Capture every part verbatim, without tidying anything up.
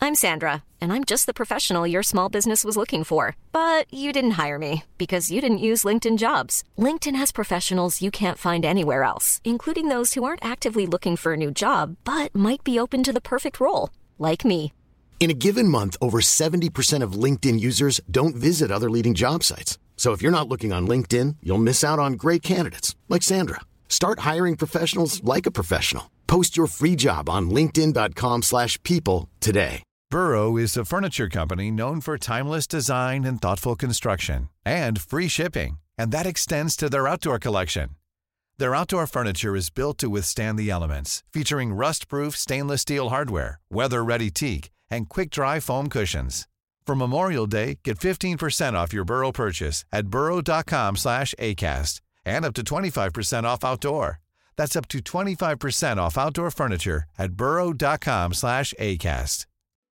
I'm Sandra, and I'm just the professional your small business was looking for. But you didn't hire me because you didn't use LinkedIn Jobs. LinkedIn has professionals you can't find anywhere else, including those who aren't actively looking for a new job, but might be open to the perfect role, like me. In a given month, over seventy percent of LinkedIn users don't visit other leading job sites. So if you're not looking on LinkedIn, you'll miss out on great candidates like Sandra. Start hiring professionals like a professional. Post your free job on linkedin dot com slash people today. Burrow is a furniture company known for timeless design and thoughtful construction and free shipping, and that extends to their outdoor collection. Their outdoor furniture is built to withstand the elements, featuring rust-proof stainless steel hardware, weather-ready teak, and quick-dry foam cushions. For Memorial Day, get fifteen percent off your Burrow purchase at burrow dot com slash acast and up to twenty-five percent off outdoor. That's up to twenty-five percent off outdoor furniture at burrow dot com slash acast.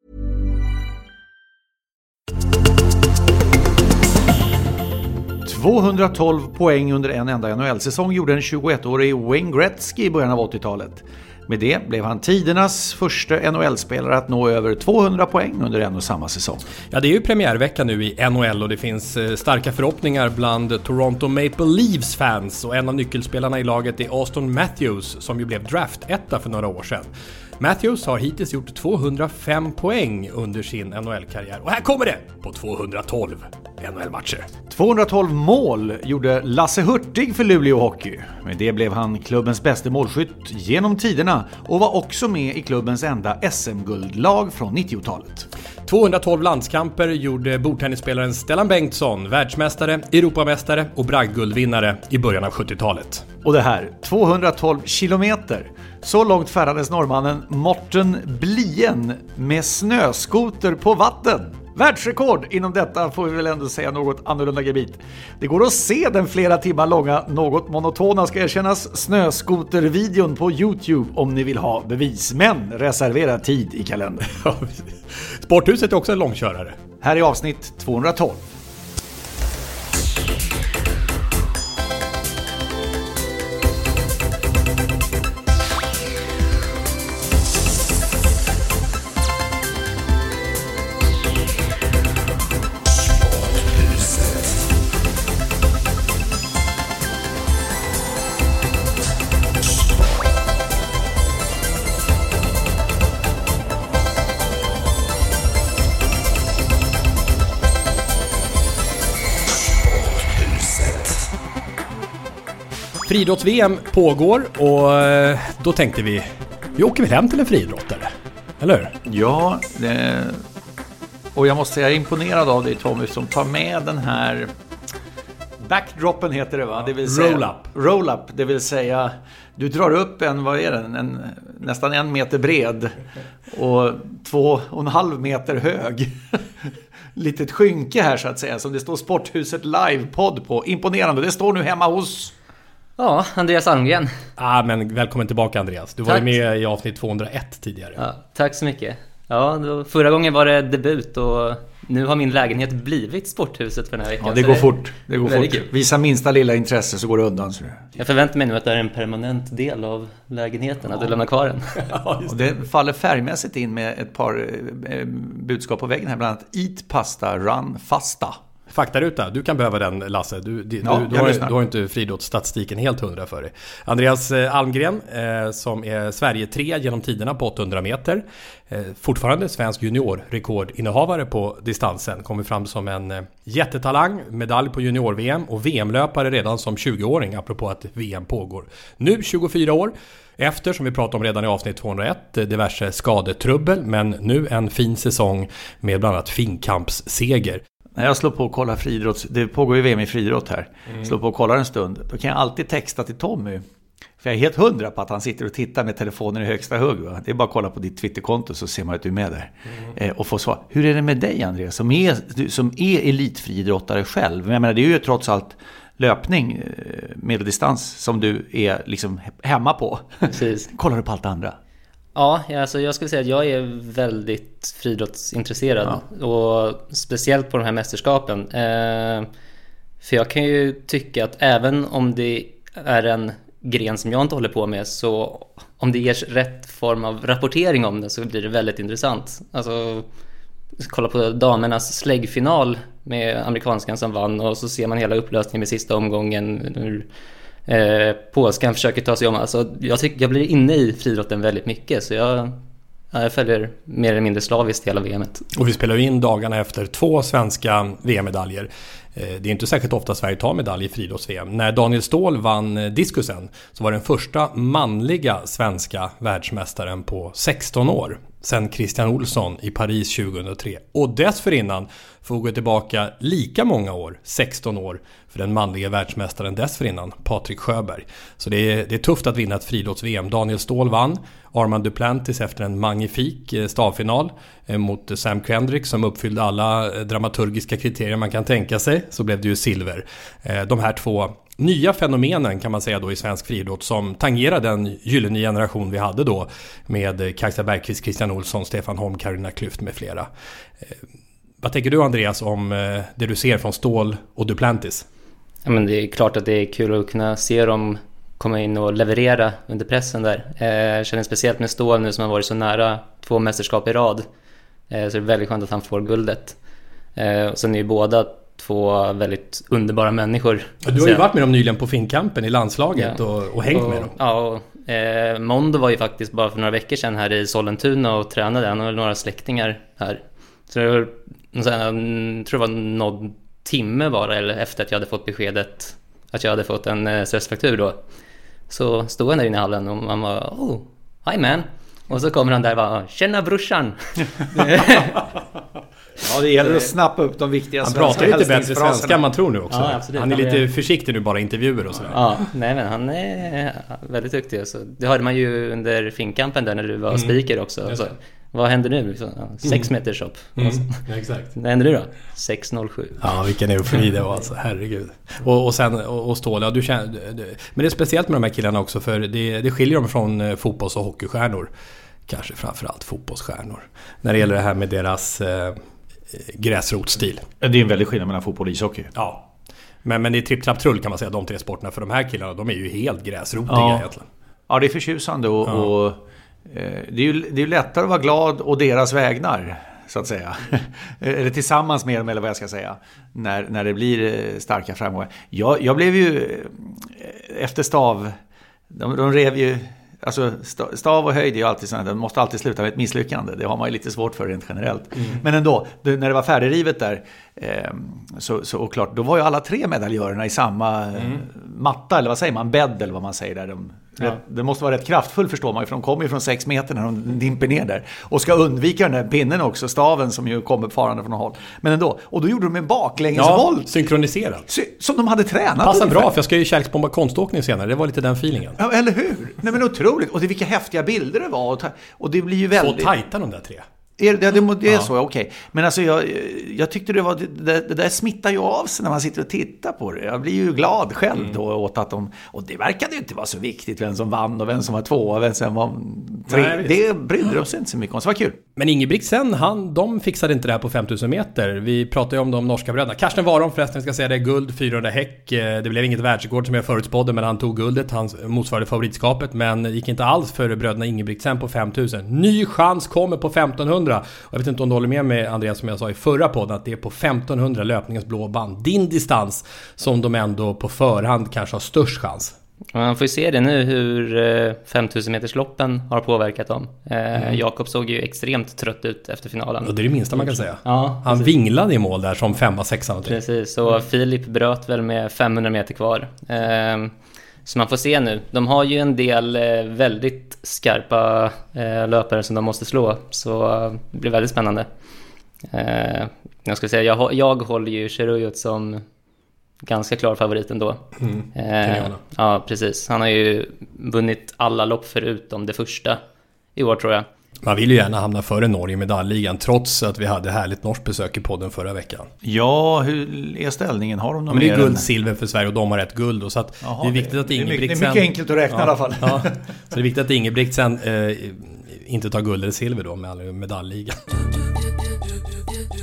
tvåhundratolv poäng under en enda N H L-säsong gjorde en tjugoettårig Wayne Gretzky i början av åttiotalet. Med det blev han tidernas första N H L-spelare att nå över tvåhundra poäng under en och samma säsong. Ja, det är ju premiärvecka nu i N H L och det finns starka förhoppningar bland Toronto Maple Leafs fans. Och en av nyckelspelarna i laget är Auston Matthews som ju blev draft-etta för några år sedan. Matthews har hittills gjort tvåhundrafem poäng under sin N H L-karriär. Och här kommer det på tvåhundratolv N H L-matcher. tvåhundratolv mål gjorde Lasse Hurtig för Luleå Hockey. Med det blev han klubbens bästa målskytt genom tiderna och var också med i klubbens enda S M-guldlag från nittiotalet. tvåhundratolv landskamper gjorde bordtennisspelaren Stellan Bengtsson, världsmästare, Europamästare och bragdguldvinnare i början av sjuttiotalet. Och det här, tvåhundratolv kilometer. Så långt färdades norrmannen Morten Blien med snöskoter på vatten. Världsrekord inom detta får vi väl ändå säga något annorlunda gebit. Det går att se den flera timmar långa, något monotona ska erkännas, snöskotervideon på YouTube om ni vill ha bevis. Men reservera tid i kalendern. Sporthuset är också en långkörare. Här är avsnitt tvåhundratolv. Friidrotts-V M pågår och då tänkte vi, vi åker väl hem till en friidrottare, eller hur? Ja, det... och jag måste säga jag är imponerad av dig Tommy som tar med den här backdroppen heter det va? Det vill säga, roll-up. Roll-up, det vill säga du drar upp en, vad är den? En, nästan en meter bred och två och en halv meter hög. Litet skynke här så att säga som det står Sporthuset live-podd på. Imponerande, det står nu hemma hos... Ja, Andreas Almgren. Ah, men välkommen tillbaka Andreas. Du var ju med i avsnitt tvåhundraett tidigare. Ja, tack så mycket. Ja, då, förra gången var det debut och nu har min lägenhet blivit Sporthuset för den här veckan. Ja, det går det fort. Det går fort. Kul. Visa minsta lilla intresse så går det undan. Så. Jag förväntar mig nu att det är en permanent del av lägenheten, ja. Att du lämnar kvar den. Ja, och det faller färgmässigt in med ett par eh, budskap på väggen här. Bland annat Eat Pasta, Run Fasta. Faktaruta, du kan behöva den Lasse. Du, du, ja, du, du, har, du har inte friidrottsstatistiken helt hundra för dig. Andreas Almgren eh, som är Sverige tre genom tiderna på åttahundra meter. Eh, fortfarande svensk juniorrekordinnehavare på distansen. Kommer fram som en eh, jättetalang, medalj på junior-V M och V M-löpare redan som tjugoåring apropå att V M pågår. Nu tjugofyra år. Efter, som vi pratade om redan i avsnitt tvåhundraett, diverse skadetrubbel. Men nu en fin säsong med bland annat finkampsseger. När jag slår på och kollar friidrott, det pågår ju V M i friidrott här, mm. slår på och kollar en stund, då kan jag alltid texta till Tommy. För jag är helt hundra på att han sitter och tittar med telefonen i högsta hugg. Va? Det är bara att kolla på ditt Twitterkonto så ser man att du är med där. Mm. Eh, och få svar. Hur är det med dig Andreas, som är, du, som är elitfriidrottare själv? Jag menar, det är ju trots allt löpning, medeldistans, som du är liksom hemma på. Precis. Kollar du på allt andra? Ja, alltså jag skulle säga att jag är väldigt friidrottsintresserad. Ja. Och speciellt på de här mästerskapen. Eh, för jag kan ju tycka att även om det är en gren som jag inte håller på med, så om det ges rätt form av rapportering om det så blir det väldigt intressant. Alltså, kolla på damernas släggfinal med amerikanskan som vann och så ser man hela upplösningen med sista omgången hur eh, polskan försöker ta sig om. Alltså, jag, tycker, jag blir inne i friidrotten väldigt mycket så jag, jag följer mer eller mindre slaviskt hela V M:et. Och vi spelar in dagarna efter två svenska V M-medaljer. Det är inte särskilt ofta Sverige tar medalj i friidrotts-V M. När Daniel Ståhl vann diskusen så var den första manliga svenska världsmästaren på sexton år. Sen Christian Olsson i Paris tjugohundratre. Och dessförinnan får vi gå tillbaka lika många år, sexton år, för den manliga världsmästaren dessförinnan, Patrik Sjöberg. Så det är, det är tufft att vinna ett friidrotts-V M. Daniel Ståhl vann, Armand Duplantis efter en magnifik stavfinal mot Sam Kendrick som uppfyllde alla dramaturgiska kriterier man kan tänka sig. Så blev det ju silver. De här två nya fenomenen kan man säga då i svensk friidrott som tangerar den gyllene generation vi hade då med Kajsa Bergqvist, Christian Olsson, Stefan Holm, Carolina Klüft med flera. Vad tänker du Andreas om det du ser från Ståhl och Duplantis? Ja, men det är klart att det är kul att kunna se dem komma in och leverera under pressen där. Jag känner speciellt med Ståhl nu som har varit så nära två mästerskap i rad. Så det är väldigt skönt att han får guldet. Och sen är ju båda två väldigt underbara människor. Du har ju varit med dem nyligen på Finnkampen i landslaget ja. och, och hängt och, med dem. Ja, och, eh, Mondo var ju faktiskt bara för några veckor sedan här i Sollentuna och tränade. Han har några släktingar här. Så det var, jag tror det var någon timme bara eller efter att jag hade fått beskedet att jag hade fått en eh, stressfraktur då. Så stod han där inne i hallen och man var, oh, hi man. Och så kommer han där och bara, tjena brorsan. Ja, det gäller att snappa upp de viktiga han pratar lite bättre svenska än man tror nu också. Ja, absolut. Han är lite försiktig nu, bara intervjuer och sådär. Ja, nej men han är väldigt duktig. Så det hörde man ju under Finnkampen där när du var mm. speaker också. Så, vad händer nu? Så, ja, sex mm. meters upp. Mm. Ja, exakt. Vad händer nu då? sex noll sju. Ja, vilken eufori det var alltså, herregud. Och, och sen, och, och Ståhl, ja, du känner, men det är speciellt med de här killarna också för det, det skiljer dem från fotbolls- och hockeystjärnor. Kanske framförallt fotbollsstjärnor. När det gäller det här med deras eh, gräsrotstil. Det är en väldigt skillnad mellan fotboll och ishockey. Ja, men, men det är tripp, trapp, trull kan man säga, de tre sporterna. För de här killarna, de är ju helt gräsrotiga ja. egentligen. Ja, det är förtjusande och, ja. och eh, det, är ju, det är ju lättare att vara glad och deras vägnar, så att säga. Eller tillsammans med dem, eller vad jag ska säga. När, när det blir starka framgångar. Jag, jag blev ju efter stav, de, de rev ju. Alltså stav och höjd är ju alltid sådant, det måste alltid sluta med ett misslyckande. Det har man ju lite svårt för rent generellt. Mm. Men ändå, det, när det var färdigrivet där eh, så, så och klart, då var ju alla tre medaljörerna i samma mm. matta, eller vad säger man, bädd eller vad man säger där. De, ja. rätt, det måste vara rätt kraftfull, förstår man ju, för de kommer ju från sex meter när de dimper ner där. Och ska undvika den där pinnen också, staven som ju kommer farande från håll. Men ändå, och då gjorde de en baklängesvolt. Ja, synkroniserat. Som de hade tränat. Passar bra, för jag ska ju kärleksbomba konståkning senare. Det var lite den feelingen. Ja, eller hur? Nej, men otroligt. Och det vilka häftiga bilder det var. Och, och det blir ju väldigt... Så tajta de där tre. Är det, det, det är ja. så, okej. Okay. Men alltså jag, jag tyckte det var det, det där smittar ju av sig när man sitter och tittar på det. Jag blir ju glad själv mm. då åt att de, och det verkade ju inte vara så viktigt vem som vann och vem som var två och vem som var tre. Nej, det brydde de sig inte så mycket om, så var kul. Men Ingebrigtsen, han, de fixade inte det här på femtusen meter. Vi pratade ju om de norska bröderna. Karsten Warholm förresten, ska säga det, guld, fyrahundra häck. Det blev inget världsrekord som jag förutspådde, men han tog guldet, han motsvarade favoritskapet, men gick inte alls för bröderna Ingebrigtsen på femtusen. Ny chans kommer på femtonhundra. Och jag vet inte om du håller med med Andreas, som jag sa i förra podden, att det är på femtonhundra löpningens blå band, din distans, som de ändå på förhand kanske har störst chans. Man får ju se det nu hur femtusen meters loppen har påverkat dem. Mm. Jakob såg ju extremt trött ut efter finalen. Och det är det minsta man kan säga. Ja, han vinglade i mål där som femma, sexan och tre. Precis, så mm. Filip bröt väl med femhundra meter kvar. Så man får se nu. De har ju en del väldigt skarpa löpare som de måste slå. Så det blir väldigt spännande. Jag ska säga, jag, jag håller ju Cheruyot som ganska klar favorit ändå. Mm. Eh, ja, precis. Han har ju vunnit alla lopp förutom det första i år, tror jag. Man vill ju gärna hamna före Norge i medaljligan, trots att vi hade härligt norskt besök i podden förra veckan. Ja, hur är ställningen? Har de någon Men det är guld, än... silver för Sverige och de har ett guld. Och så att Jaha, det är viktigt att Ingebrigtsen... Det är mycket enkelt att räkna ja, i alla fall. Ja, så det är viktigt att Ingebrigtsen eh, inte tar guld eller silver då med medaljligan.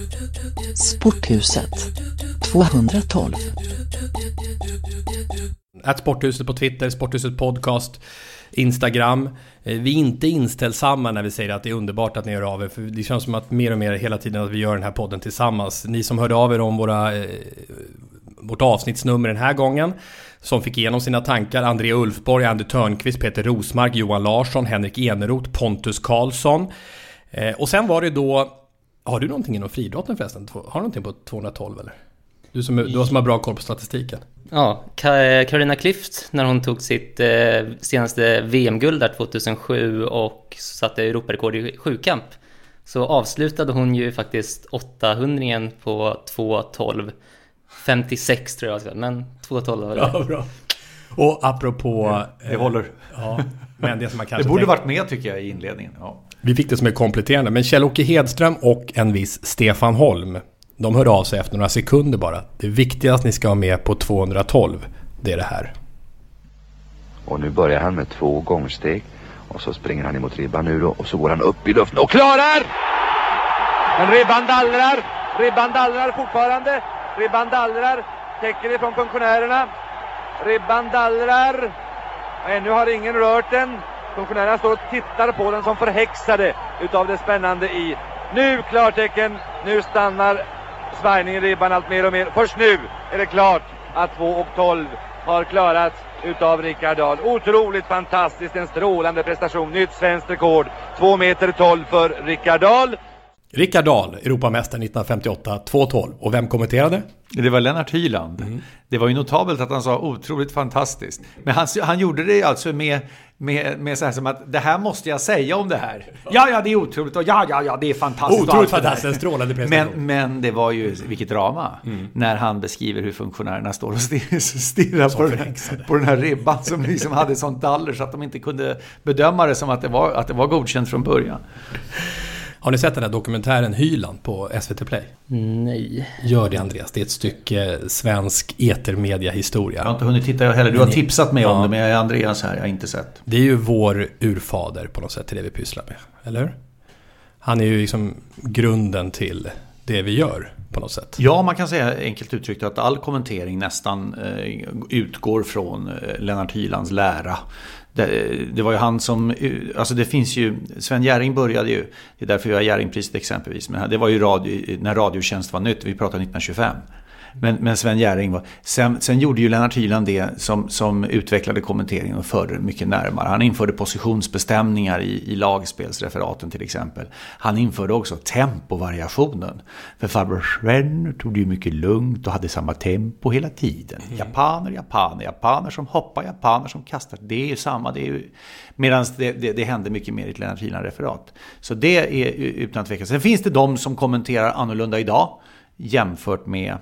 Sporthuset tvåhundratolv. At Sporthuset på Twitter, Sporthuset podcast, Instagram. Vi är inte inställsamma när vi säger att det är underbart att ni hör av er. För det känns som att mer och mer hela tiden att vi gör den här podden tillsammans. Ni som hörde av er om våra, eh, vårt avsnittsnummer den här gången, som fick igenom sina tankar: André Ulfborg, Andy Törnqvist, Peter Rosmark, Johan Larsson, Henrik Eneroth, Pontus Karlsson. Eh, och sen var det då... Har du någonting inom friidrotten förresten? Har du någonting på tvåhundratolv eller? Du som, du som har bra koll på statistiken. Ja, Carolina Klüft, när hon tog sitt eh, senaste V M-guld där tjugohundrasju och satte Europarekord i sjukamp, så avslutade hon ju faktiskt åttahundringen på två tolv femtiosex tror jag, men två tolv var det. Ja, bra. Och apropå... Det, det håller. Ja, men det som man kanske det borde tänker, varit med tycker jag i inledningen. Ja. Vi fick det som är kompletterande, men Kjell-Åke Hedström och en viss Stefan Holm, de hörde av sig efter några sekunder bara. Det viktigaste ni ska ha med på tvåhundratolv, det är det här. Och nu börjar han med två gångsteg. Och så springer han emot ribban nu då. Och så går han upp i luften och klarar! Men ribban dallrar. Ribban dallrar fortfarande. Ribban dallrar. Täcker ifrån funktionärerna. Ribban dallrar. Ännu har ingen rört den. Funktionärerna står och tittar på den som förhäxade utav det spännande i. Nu klartecken. Nu stannar svajningen i ribban allt mer och mer. Först nu är det klart att två och tolv har klarat utav Rickard Dahl. Otroligt fantastiskt, en strålande prestation. Nytt svenskt rekord. två meter tolv för Rickard Dahl. Rickard Dahl, Europamästare nittonhundrafemtioåtta, två tolv. Och vem kommenterade? Det var Lennart Hyland. Mm. Det var ju notabelt att han sa otroligt fantastiskt. Men han, han gjorde det alltså med, med, med så här som att det här måste jag säga om det här. Ja, ja, det är otroligt. Och ja, ja, ja, det är fantastiskt. Otroligt fantastiskt, strålande prestation. Men, men det var ju, vilket drama. Mm. När han beskriver hur funktionärerna står och stirrar, stirrar på, den här, på den här ribban som liksom hade sånt daller så att de inte kunde bedöma det som att det var, att det var godkänt från början. Har ni sett den här dokumentären Hyland på S V T Play? Nej. Gör det, Andreas. Det är ett stycke svensk etermediahistoria. Jag har inte hunnit titta heller. Du har tipsat mig ja. om det, men jag är Andreas här. Jag har inte sett. Det är ju vår urfader på något sätt till det vi pysslar med. Eller hur? Han är ju liksom grunden till det vi gör på något sätt. Ja, man kan säga enkelt uttryckt att all kommentering nästan eh, utgår från eh, Lennart Hylands lära. Det, det var ju han som, alltså det finns ju, Sven Jerring började ju, det är därför vi har Jerringpriset exempelvis, men det var ju radio, när Radiotjänst var nytt, vi pratade nittonhundratjugofem. Men, men Sven Jerring var, sen, sen gjorde ju Lennart Hyland det som, som utvecklade kommenteringen och förde mycket närmare. Han införde positionsbestämningar i, i lagspelsreferaten till exempel. Han införde också tempovariationen. För farbror Sven tog det ju mycket lugnt och hade samma tempo hela tiden. Mm. Japaner, japaner, japaner som hoppar, japaner som kastar. Det är ju samma, det är ju... Medan det, det, det hände mycket mer i ett Lennart Hyland-referat. Så det är utan tvekan. Sen finns det de som kommenterar annorlunda idag jämfört med...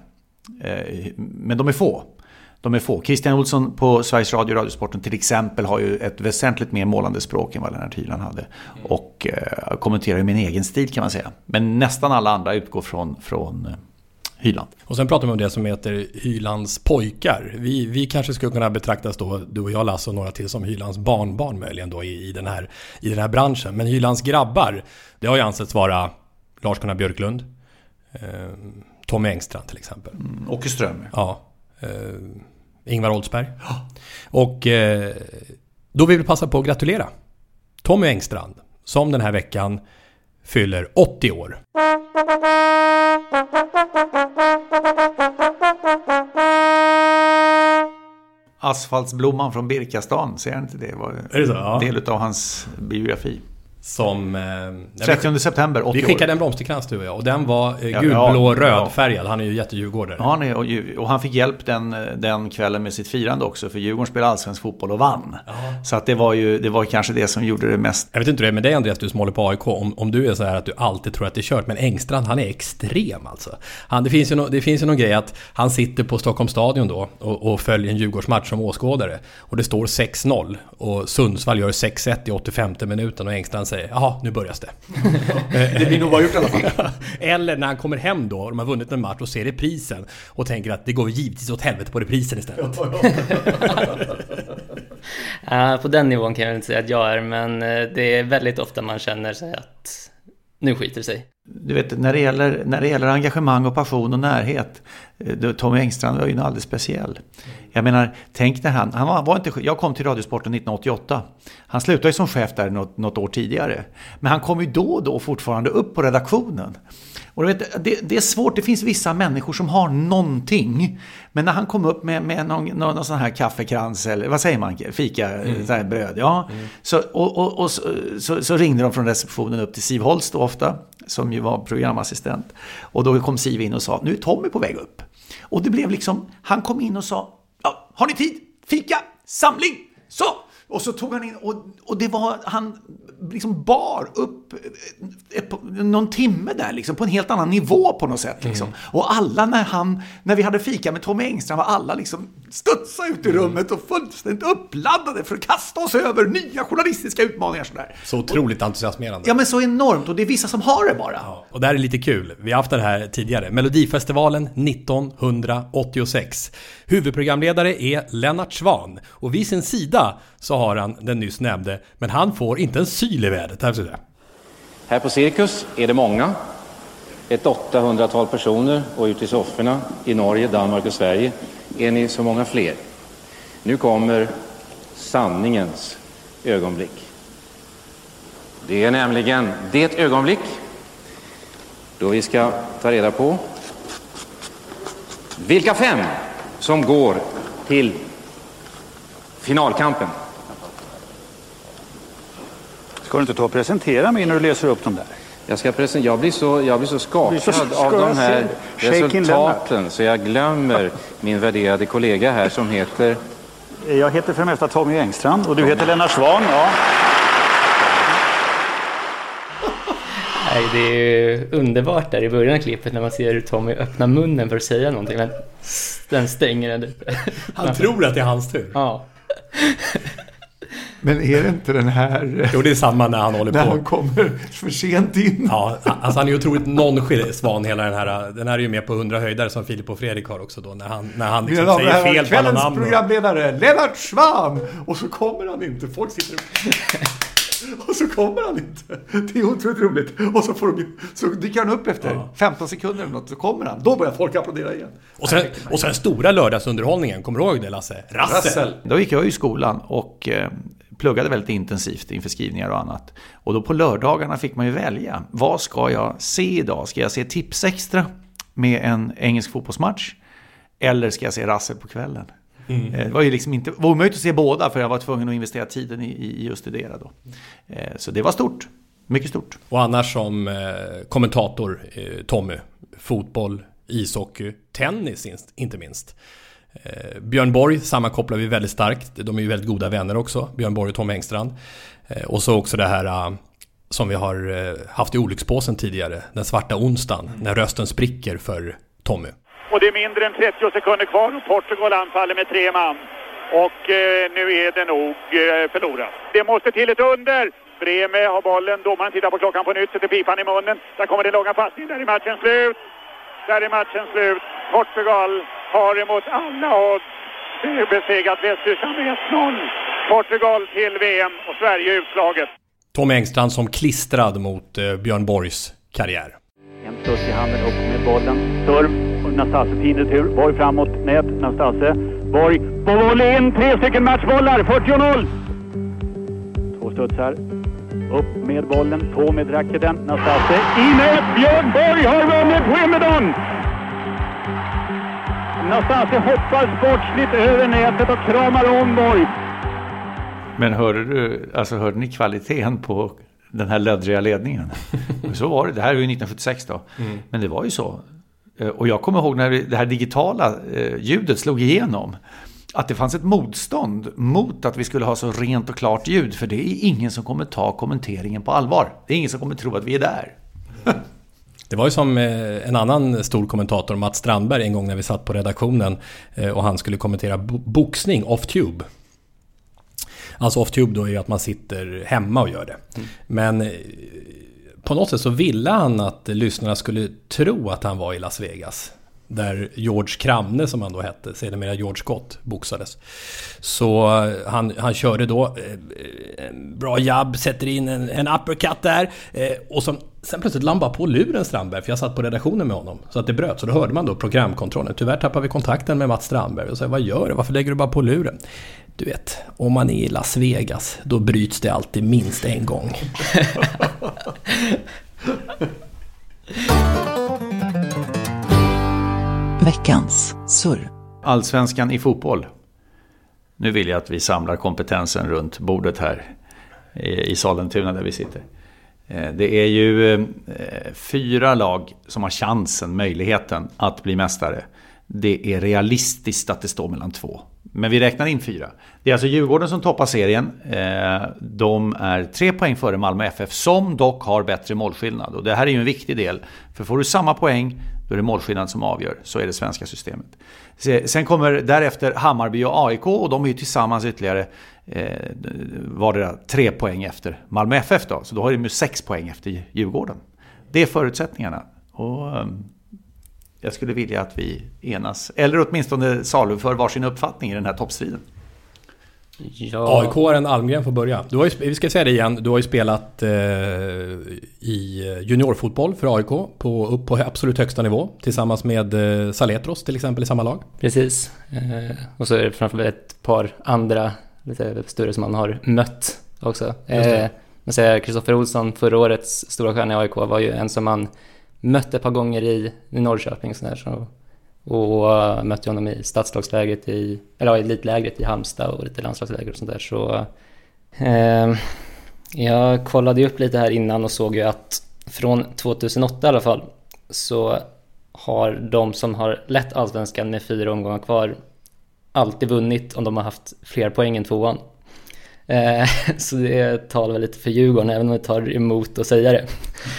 Men de är få. De är få. Christian Olsson på Sveriges Radio Radiosporten till exempel har ju ett väsentligt mer målande språk än vad Lennart Hyland hade. Mm. Och eh, kommenterar ju min egen stil kan man säga. Men nästan alla andra utgår från, från eh, Hyland. Och sen pratar vi om det som heter Hylands pojkar. Vi, vi kanske skulle kunna betraktas då, du och jag, Lasse och några till, som Hylands barnbarn möjligen då i, i, den här, i den här branschen. Men Hylands grabbar, det har ju ansetts vara Lars-Gunnar Björklund, eh, Tommy Engstrand till exempel. Mm, Åke Ström. Ja. Eh, Ingvar Oldsberg. Ja. Och eh, då vill vi passa på att gratulera Tommy Engstrand som den här veckan fyller åttio år. Asfaltsblomman från Birkastan, ser jag inte det? Var är det så? Ja. Del av hans biografi. Som eh, trettionde september, åttio år. Vi skickade en blomsterkrans du och jag. Och den var eh, gulblå ja, rödfärgad. Han är ju jättedjurgårdare. Ja, han är, och, och han fick hjälp den, den kvällen med sitt firande också. För Djurgården spelade allsvensk fotboll och vann. Ja. Så att det var ju det var kanske det som gjorde det mest. Jag vet inte hur det är med dig, Andreas, du som håller på A I K. Om, om du är så här att du alltid tror att det är kört. Men Engstrand, han är extrem alltså. Han, det, finns ju no, det finns ju någon grej att han sitter på Stockholms stadion då. Och, och följer en Djurgårdsmatch som åskådare. Och det står sex noll. Och Sundsvall gör sex ett i åttiofemte minuten. Och Engstrand säger, jaha, nu börjar det. Det blir nog bara gjort i alla fall. Eller när han kommer hem då och de har vunnit en match och ser reprisen och tänker att det går givetvis åt helvete på reprisen istället. uh, på den nivån kan jag inte säga att jag är, men det är väldigt ofta man känner sig att nu skiter det sig. Du vet, när det gäller, när det gäller engagemang och passion och närhet, då Tommy Engstrand var ju alldeles speciell. Jag menar, tänk när han, han var, var inte, jag kom till Radiosporten nittonhundraåttioåtta. Han slutade ju som chef där något, något år tidigare. Men han kom ju då och då fortfarande upp på redaktionen. Och du vet, det, det är svårt, det finns vissa människor som har någonting. Men när han kom upp med, med någon, någon sån här kaffekrans eller vad säger man, fika, mm. så här bröd, ja. Mm. Så, och och, och så, så, så ringde de från receptionen upp till Siv Holst då ofta, som ju var programassistent. Och då kom Siv in och sa, nu är Tommy på väg upp. Och det blev liksom, han kom in och sa, ja, har ni tid? Fika, samling, så! Och så tog han in, och, och det var, han liksom bar upp ett, någon timme där liksom, på en helt annan nivå på något sätt liksom. Mm. Och alla när han, när vi hade fika med Tommy Engstrand var alla liksom studsade ut i rummet och fullständigt uppladdade för att kasta oss över nya journalistiska utmaningar sådär. Så otroligt entusiasmerande. Ja, men så enormt, och det är vissa som har det bara. Ja, och det här är lite kul, vi har haft det här tidigare. Melodifestivalen nittonhundraåttiosex. Huvudprogramledare är Lennart Swahn, och vid sin sida så har han den nyss nämnde, men han får inte en syl i vädret. Här, här på Cirkus är det många, ett åttahundratal personer, och ute i sofforna i Norge, Danmark och Sverige är ni så många fler. Nu kommer sanningens ögonblick. Det är nämligen det ögonblick då vi ska ta reda på vilka fem som går till finalkampen. Ska du inte ta och presentera mig när du läser upp dem där? Jag ska presentera. Jag blir så jag blir så skakad så av de här resultaten så jag glömmer min värderade kollega här som heter... Jag heter för det mesta Tommy Engstrand och du heter Lennart Swahn, ja. Nej, det är underbart där i början av klippet när man ser hur Tommy öppnar munnen för att säga någonting, men den stänger den lite. Han tror att det är hans tur. Ja. Men är det inte den här... Jo, det är samma när han håller när på. När han kommer för sent in. Ja, alltså han är ju otroligt nonchalant Svan hela den här. Den här är ju med på hundra höjdare som Filip och Fredrik har också då. När han, när han liksom ja, säger fel på alla namn. Programledare, Lennart Swahn. Och så kommer han inte. Folk sitter och så kommer han inte. Det är otroligt roligt. Och så, får de, så dyker han upp efter ja. femton sekunder eller något. Så kommer han. Då börjar folk applådera igen. Och sen, och sen stora lördagsunderhållningen. Kommer du ihåg det, Lasse? Rassel. Rassel. Då gick jag i skolan och... Eh, pluggade väldigt intensivt inför skrivningar och annat. Och då på lördagarna fick man ju välja. Vad ska jag se idag? Ska jag se Tips Extra med en engelsk fotbollsmatch? Eller ska jag se Rassel på kvällen? Mm. Det var ju liksom inte var omöjligt att se båda för jag var tvungen att investera tiden i, i just det då. Så det var stort. Mycket stort. Och annars som eh, kommentator eh, Tommy. Fotboll, ishockey, tennis inte minst. Eh, Björn Borg sammankopplar vi väldigt starkt. De är ju väldigt goda vänner också, Björn Borg och Tom Engstrand. eh, Och så också det här uh, som vi har uh, haft i olyckspåsen tidigare, den svarta onsdagen, mm. när rösten spricker för Tommy. Och det är mindre än trettio sekunder kvar och Portugal anfaller med tre man. Och eh, nu är det nog eh, förlorat. Det måste till ett under. Breme har bollen, domaren tittar på klockan på nytt, sätter pipan i munnen. Där kommer det långa passning, där är matchen slut. Där är matchen slut. Portugal har emot alla odds besegrat Västtyskland med ett noll. Portugal till V M och Sverige utslaget. Tom Engstrand som klistrad mot eh, Björn Borgs karriär. En stuss i handen, upp med bollen. Sturm, Nastase, fin retur. Borg framåt, nät, Nastase. Borg, på voll in, tre stycken matchbollar, fyrtio noll. Två studsar. Upp med bollen, på med racketen, Nastase. I nät, Björn Borg har vunnit Wimbledon! Nastase hoppar sportsligt över nätet och kramar om Borg. Men hörde du, alltså hörde ni kvaliteten på den här löddriga ledningen? Så var det, det här är ju nittonhundrasjuttiosex då. Mm. Men det var ju så. Och jag kommer ihåg när det här digitala ljudet slog igenom. Att det fanns ett motstånd mot att vi skulle ha så rent och klart ljud. För det är ingen som kommer ta kommenteringen på allvar. Det är ingen som kommer tro att vi är där. Det var ju som en annan stor kommentator, Mats Strandberg, en gång när vi satt på redaktionen och han skulle kommentera boxning off-tube. Alltså off-tube då är ju att man sitter hemma och gör det. Mm. Men på något sätt så ville han att lyssnarna skulle tro att han var i Las Vegas. där George Kramne, som han då hette, sedermera George Scott, boxades. Så han, han körde då eh, en bra jabb, sätter in en, en uppercut där eh, och som, sen plötsligt lambade på luren Strandberg, för jag satt på redaktionen med honom, så att det bröt. Så då hörde man då programkontrollen. Tyvärr tappade vi kontakten med Mats Strandberg och sa, vad gör du? Varför lägger du bara på luren? Du vet, om man är i Las Vegas, då bryts det alltid minst en gång. Veckans surr. Allsvenskan i fotboll. Nu vill jag att vi samlar kompetensen runt bordet här i Sollentuna där vi sitter. Det är ju fyra lag som har chansen, möjligheten att bli mästare. Det är realistiskt att det står mellan två. Men vi räknar in fyra. Det är alltså Djurgården som toppar serien. De är tre poäng före Malmö F F, som dock har bättre målskillnad. Och det här är ju en viktig del. För får du samma poäng, då är det målskillnad som avgör. Så är det svenska systemet. Sen kommer därefter Hammarby och A I K, och de är ju tillsammans ytterligare eh, var det tre poäng efter Malmö F F då. Så då har de ju sex poäng efter Djurgården. Det är förutsättningarna. Och eh, jag skulle vilja att vi enas, eller åtminstone saluför varsin uppfattning i den här toppstriden. Ja. A I K-aren Almgren får börja. Du har ju, vi ska säga det igen, du har ju spelat eh, i juniorfotboll för A I K på, upp på absolut högsta nivå tillsammans med eh, Saletros till exempel i samma lag. Precis. Eh, och så är det framförallt ett par andra lite större som man har mött också. Eh, man säger Kristoffer Olsson, förra årets stora stjärna i A I K, var ju en som man mötte ett par gånger i, i Norrköping så där, så, och uh, mötte honom i stadslagslägret i, eller elitlägret i Halmstad och lite landslagsläger och sånt där. Så eh, jag kollade ju upp lite här innan och såg ju att från tjugohundraåtta i alla fall så har de som har lett allsvenskan med fyra omgångar kvar alltid vunnit om de har haft fler poäng än tvåan. Eh, så det talar väl lite för Djurgården, även om det tar emot att säga det.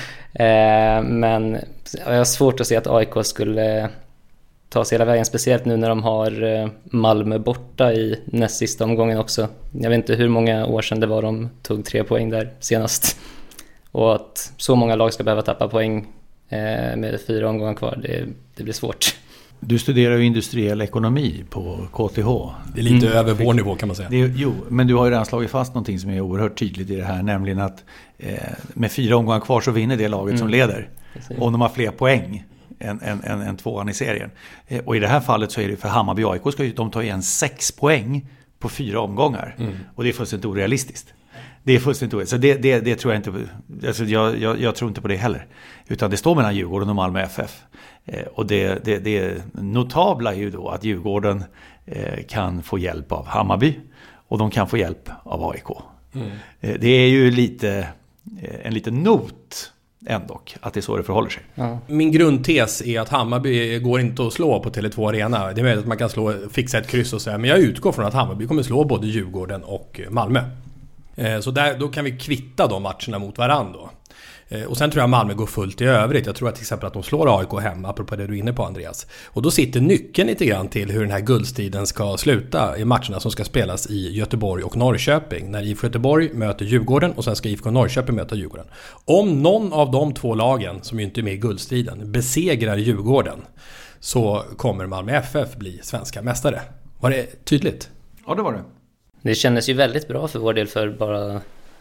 Eh, men jag har svårt att se att A I K skulle ta sig hela vägen, speciellt nu när de har eh, Malmö borta i näst sista omgången också. Jag vet inte hur många år sedan det var de tog tre poäng där senast. Och att så många lag ska behöva tappa poäng eh, med fyra omgångar kvar, det, det blir svårt. Du studerar ju industriell ekonomi på K T H. Det är lite mm. över vår nivå kan man säga. Det är, jo, men du har ju redan slagit fast någonting som är oerhört tydligt i det här. Nämligen att eh, med fyra omgångar kvar så vinner det laget mm. som leder. Precis. Om de har fler poäng än, än, än, än tvåan i serien. Eh, och i det här fallet så är det för Hammarby och A I K ska ju de ta igen sex poäng på fyra omgångar. Mm. Och det är fullständigt orealistiskt. Det är fullständigt orealistiskt. Så det, det, det tror jag inte, alltså jag, jag, jag tror inte på det heller. Utan det står mellan Djurgården och Malmö F F. Eh, och det, det, det notabla är ju då att Djurgården eh, kan få hjälp av Hammarby. Och de kan få hjälp av A I K. Mm. Eh, det är ju lite eh, en liten not ändå att det är så det förhåller sig. Ja. Min grundtes är att Hammarby går inte att slå på Tele två Arena. Det är möjligt att man kan slå, fixa ett kryss och säga, men jag utgår från att Hammarby kommer slå både Djurgården och Malmö. Så där, då kan vi kvitta de matcherna mot varandra. Och sen tror jag Malmö går fullt i övrigt. Jag tror att till exempel att de slår A I K hemma, apropå det du är inne på Andreas. Och då sitter nyckeln lite grann till hur den här guldstriden ska sluta i matcherna som ska spelas i Göteborg och Norrköping. När I F K Göteborg möter Djurgården och sen ska I F K Norrköping möta Djurgården. Om någon av de två lagen som ju inte är med i guldstriden besegrar Djurgården, så kommer Malmö F F bli svenska mästare. Var det tydligt? Ja, det var det. Det kändes ju väldigt bra för vår del för bara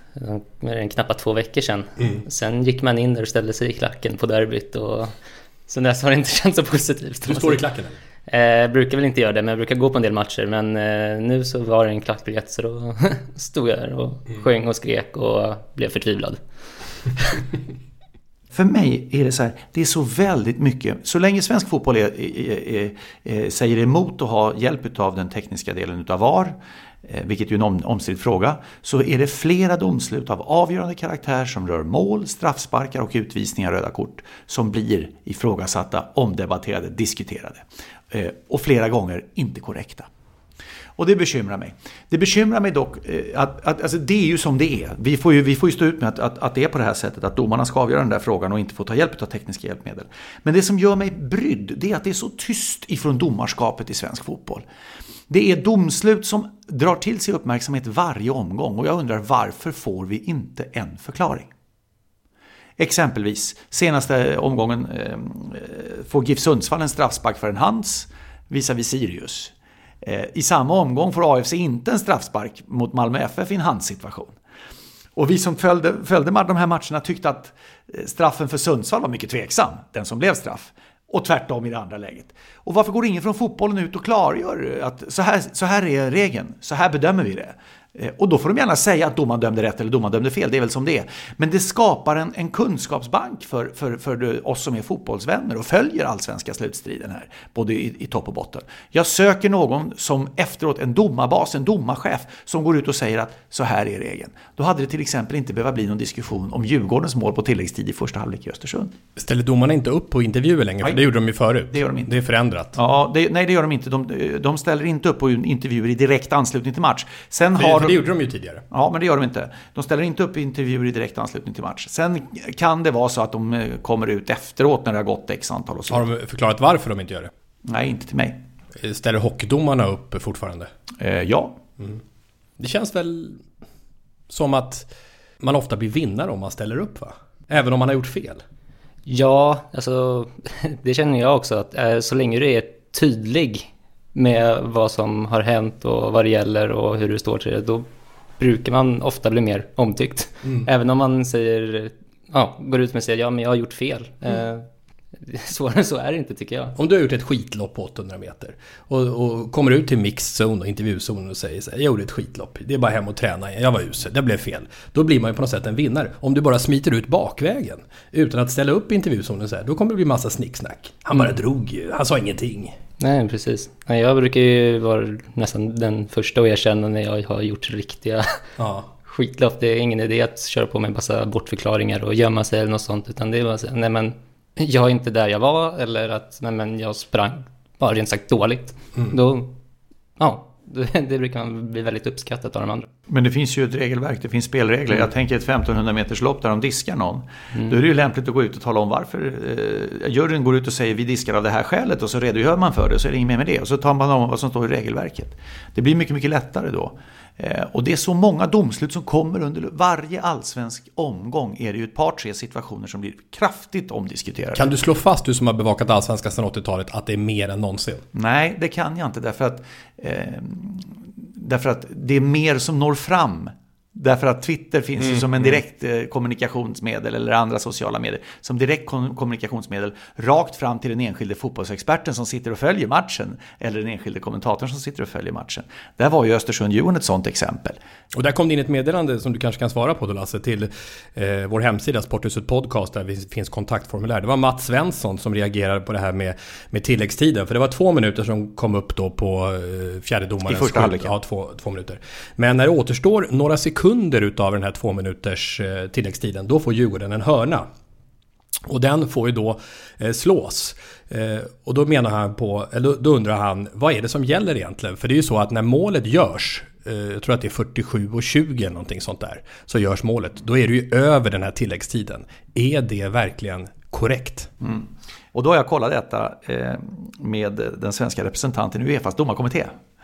en knappa två veckor sedan. Mm. Sen gick man in där och ställde sig i klacken på derbyt, och så dess har det inte känts så positivt. Du står i klacken? Jag eh, brukar väl inte göra det, men jag brukar gå på en del matcher. Men eh, nu så var det en klackbiljett, så då stod jag där och mm. sjöng och skrek och blev förtvivlad. För mig är det så här, det är så väldigt mycket, så länge svensk fotboll är, är, är, är, säger emot att ha hjälp av den tekniska delen utav V A R, vilket är en om, omstridd fråga, så är det flera domslut av avgörande karaktär som rör mål, straffsparkar och utvisningar, röda kort, som blir ifrågasatta, omdebatterade, diskuterade. Eh, och flera gånger inte korrekta. Och det bekymrar mig. Det bekymrar mig dock att, att alltså det är ju som det är. Vi får ju, vi får ju stå ut med att, att, att det är på det här sättet, att domarna ska avgöra den där frågan och inte få ta hjälp av tekniska hjälpmedel. Men det som gör mig brydd, det är att det är så tyst ifrån domarskapet i svensk fotboll. Det är domslut som drar till sig uppmärksamhet varje omgång, och jag undrar, varför får vi inte en förklaring? Exempelvis senaste omgången eh, får GIF Sundsvall en straffspark för en hands visavi Sirius. I samma omgång får A F C inte en straffspark mot Malmö F F i en handsituation. Och vi som följde, följde de här matcherna tyckte att straffen för Sundsvall var mycket tveksam, den som blev straff. Och tvärtom i det andra läget. Och varför går ingen från fotbollen ut och klargör att så här, så här är regeln, så här bedömer vi det. Och då får de gärna säga att domaren dömde rätt eller domaren dömde fel, det är väl som det är. Men det skapar en, en kunskapsbank för, för, för oss som är fotbollsvänner och följer allsvenska slutstriden här, både i, i topp och botten. Jag söker någon som efteråt, en domarbas, en domarchef, som går ut och säger att så här är regeln. Då hade det till exempel inte behöva bli någon diskussion om Djurgårdens mål på tilläggstid i första halvlek i Östersund. Ställer domarna inte upp på intervjuer längre? För det gjorde de ju förut. Det gör de inte. Det är förändrat. Ja, det, nej det gör de inte. De, de ställer inte upp på intervjuer i direkt anslutning till match. Sen har för det gjorde de ju tidigare. Ja, men det gör de inte. De ställer inte upp intervjuer i direkt anslutning till match. Sen kan det vara så att de kommer ut efteråt när det har gått x antal och så. Har de förklarat varför de inte gör det? Nej, inte till mig. Ställer hockeydomarna upp fortfarande? Eh, ja. Mm. Det känns väl som att man ofta blir vinnare om man ställer upp, va? Även om man har gjort fel. Ja, alltså det känner jag också. Att eh, så länge du är tydlig med vad som har hänt och vad det gäller och hur du står till det, då brukar man ofta bli mer omtyckt. Mm. Även om man säger, ja, går ut med att säga ja men jag har gjort fel. Mm. Eh, svårare så är det inte, tycker jag. Om du har gjort ett skitlopp på åttahundra meter och, och kommer ut till mixed zone och intervjuzon och säger så här, jag gjorde ett skitlopp, det är bara hem och träna, jag var usel, det blev fel. Då blir man ju på något sätt en vinnare. Om du bara smiter ut bakvägen utan att ställa upp i intervjuzonen så här, då kommer det bli massa snicksnack. Han bara mm. drog, han sa ingenting. Nej, precis. Jag brukar ju vara nästan den första att erkänna när jag har gjort riktiga ja. skitlopp. Det är ingen idé att köra på med en massa bortförklaringar och gömma sig eller något sånt, utan det är bara så, nej men jag är inte där jag var, eller att nej men jag sprang bara rent sagt dåligt. Mm. Då, ja, det brukar man bli väldigt uppskattat av de andra. Men det finns ju ett regelverk, det finns spelregler. Mm. Jag tänker ett femtonhundra meters lopp där de diskar någon. Mm. Då är det ju lämpligt att gå ut och tala om varför. Eh, juryn går ut och säger vi diskar av det här skälet och så redogör man för det, så är det inget mer med det. Och så tar man om vad som står i regelverket. Det blir mycket, mycket lättare då. Eh, och det är så många domslut som kommer under varje allsvensk omgång. Är det ju ett par, tre situationer som blir kraftigt omdiskuterade. Kan du slå fast, du som har bevakat allsvenskan sedan åttiotalet, att det är mer än någonsin? Nej, det kan jag inte, därför att eh, därför att det är mer som når fram. Därför att Twitter finns mm, ju som en direkt eh, kommunikationsmedel eller andra sociala medier som direkt kom- kommunikationsmedel rakt fram till den enskilde fotbollsexperten som sitter och följer matchen eller den enskilde kommentatorn som sitter och följer matchen. Där var ju Östersund-Djurgården ett sånt exempel. Och där kom det in ett meddelande som du kanske kan svara på då, Lasse, till eh, vår hemsida Sporthuset Podcast där det finns kontaktformulär. Det var Mats Svensson som reagerade på det här med, med tilläggstiden, för det var två minuter som kom upp då på eh, fjärde domarens i första halvlek. Ja, två, två minuter. Men när det återstår några sekunder kunder utav den här två minuters eh, tilläggstiden, då får Djurgården en hörna. Och den får ju då eh, slås. Eh, och då menar han på, eller då undrar han, vad är det som gäller egentligen? För det är ju så att när målet görs, eh, jag tror att det är fyrtiosju och tjugo eller någonting sånt där, så görs målet. Då är det ju över den här tilläggstiden. Är det verkligen korrekt? Mm. Och då har jag kollat detta eh, med den svenska representanten i UEFAs domarkommitté.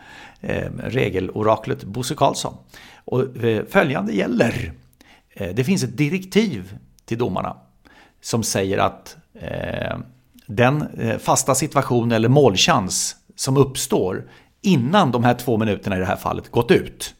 Eh, regeloraklet Bosse Karlsson. Och eh, följande gäller. Eh, det finns ett direktiv till domarna som säger att eh, den eh, fasta situation eller målchans som uppstår innan de här två minuterna i det här fallet gått ut.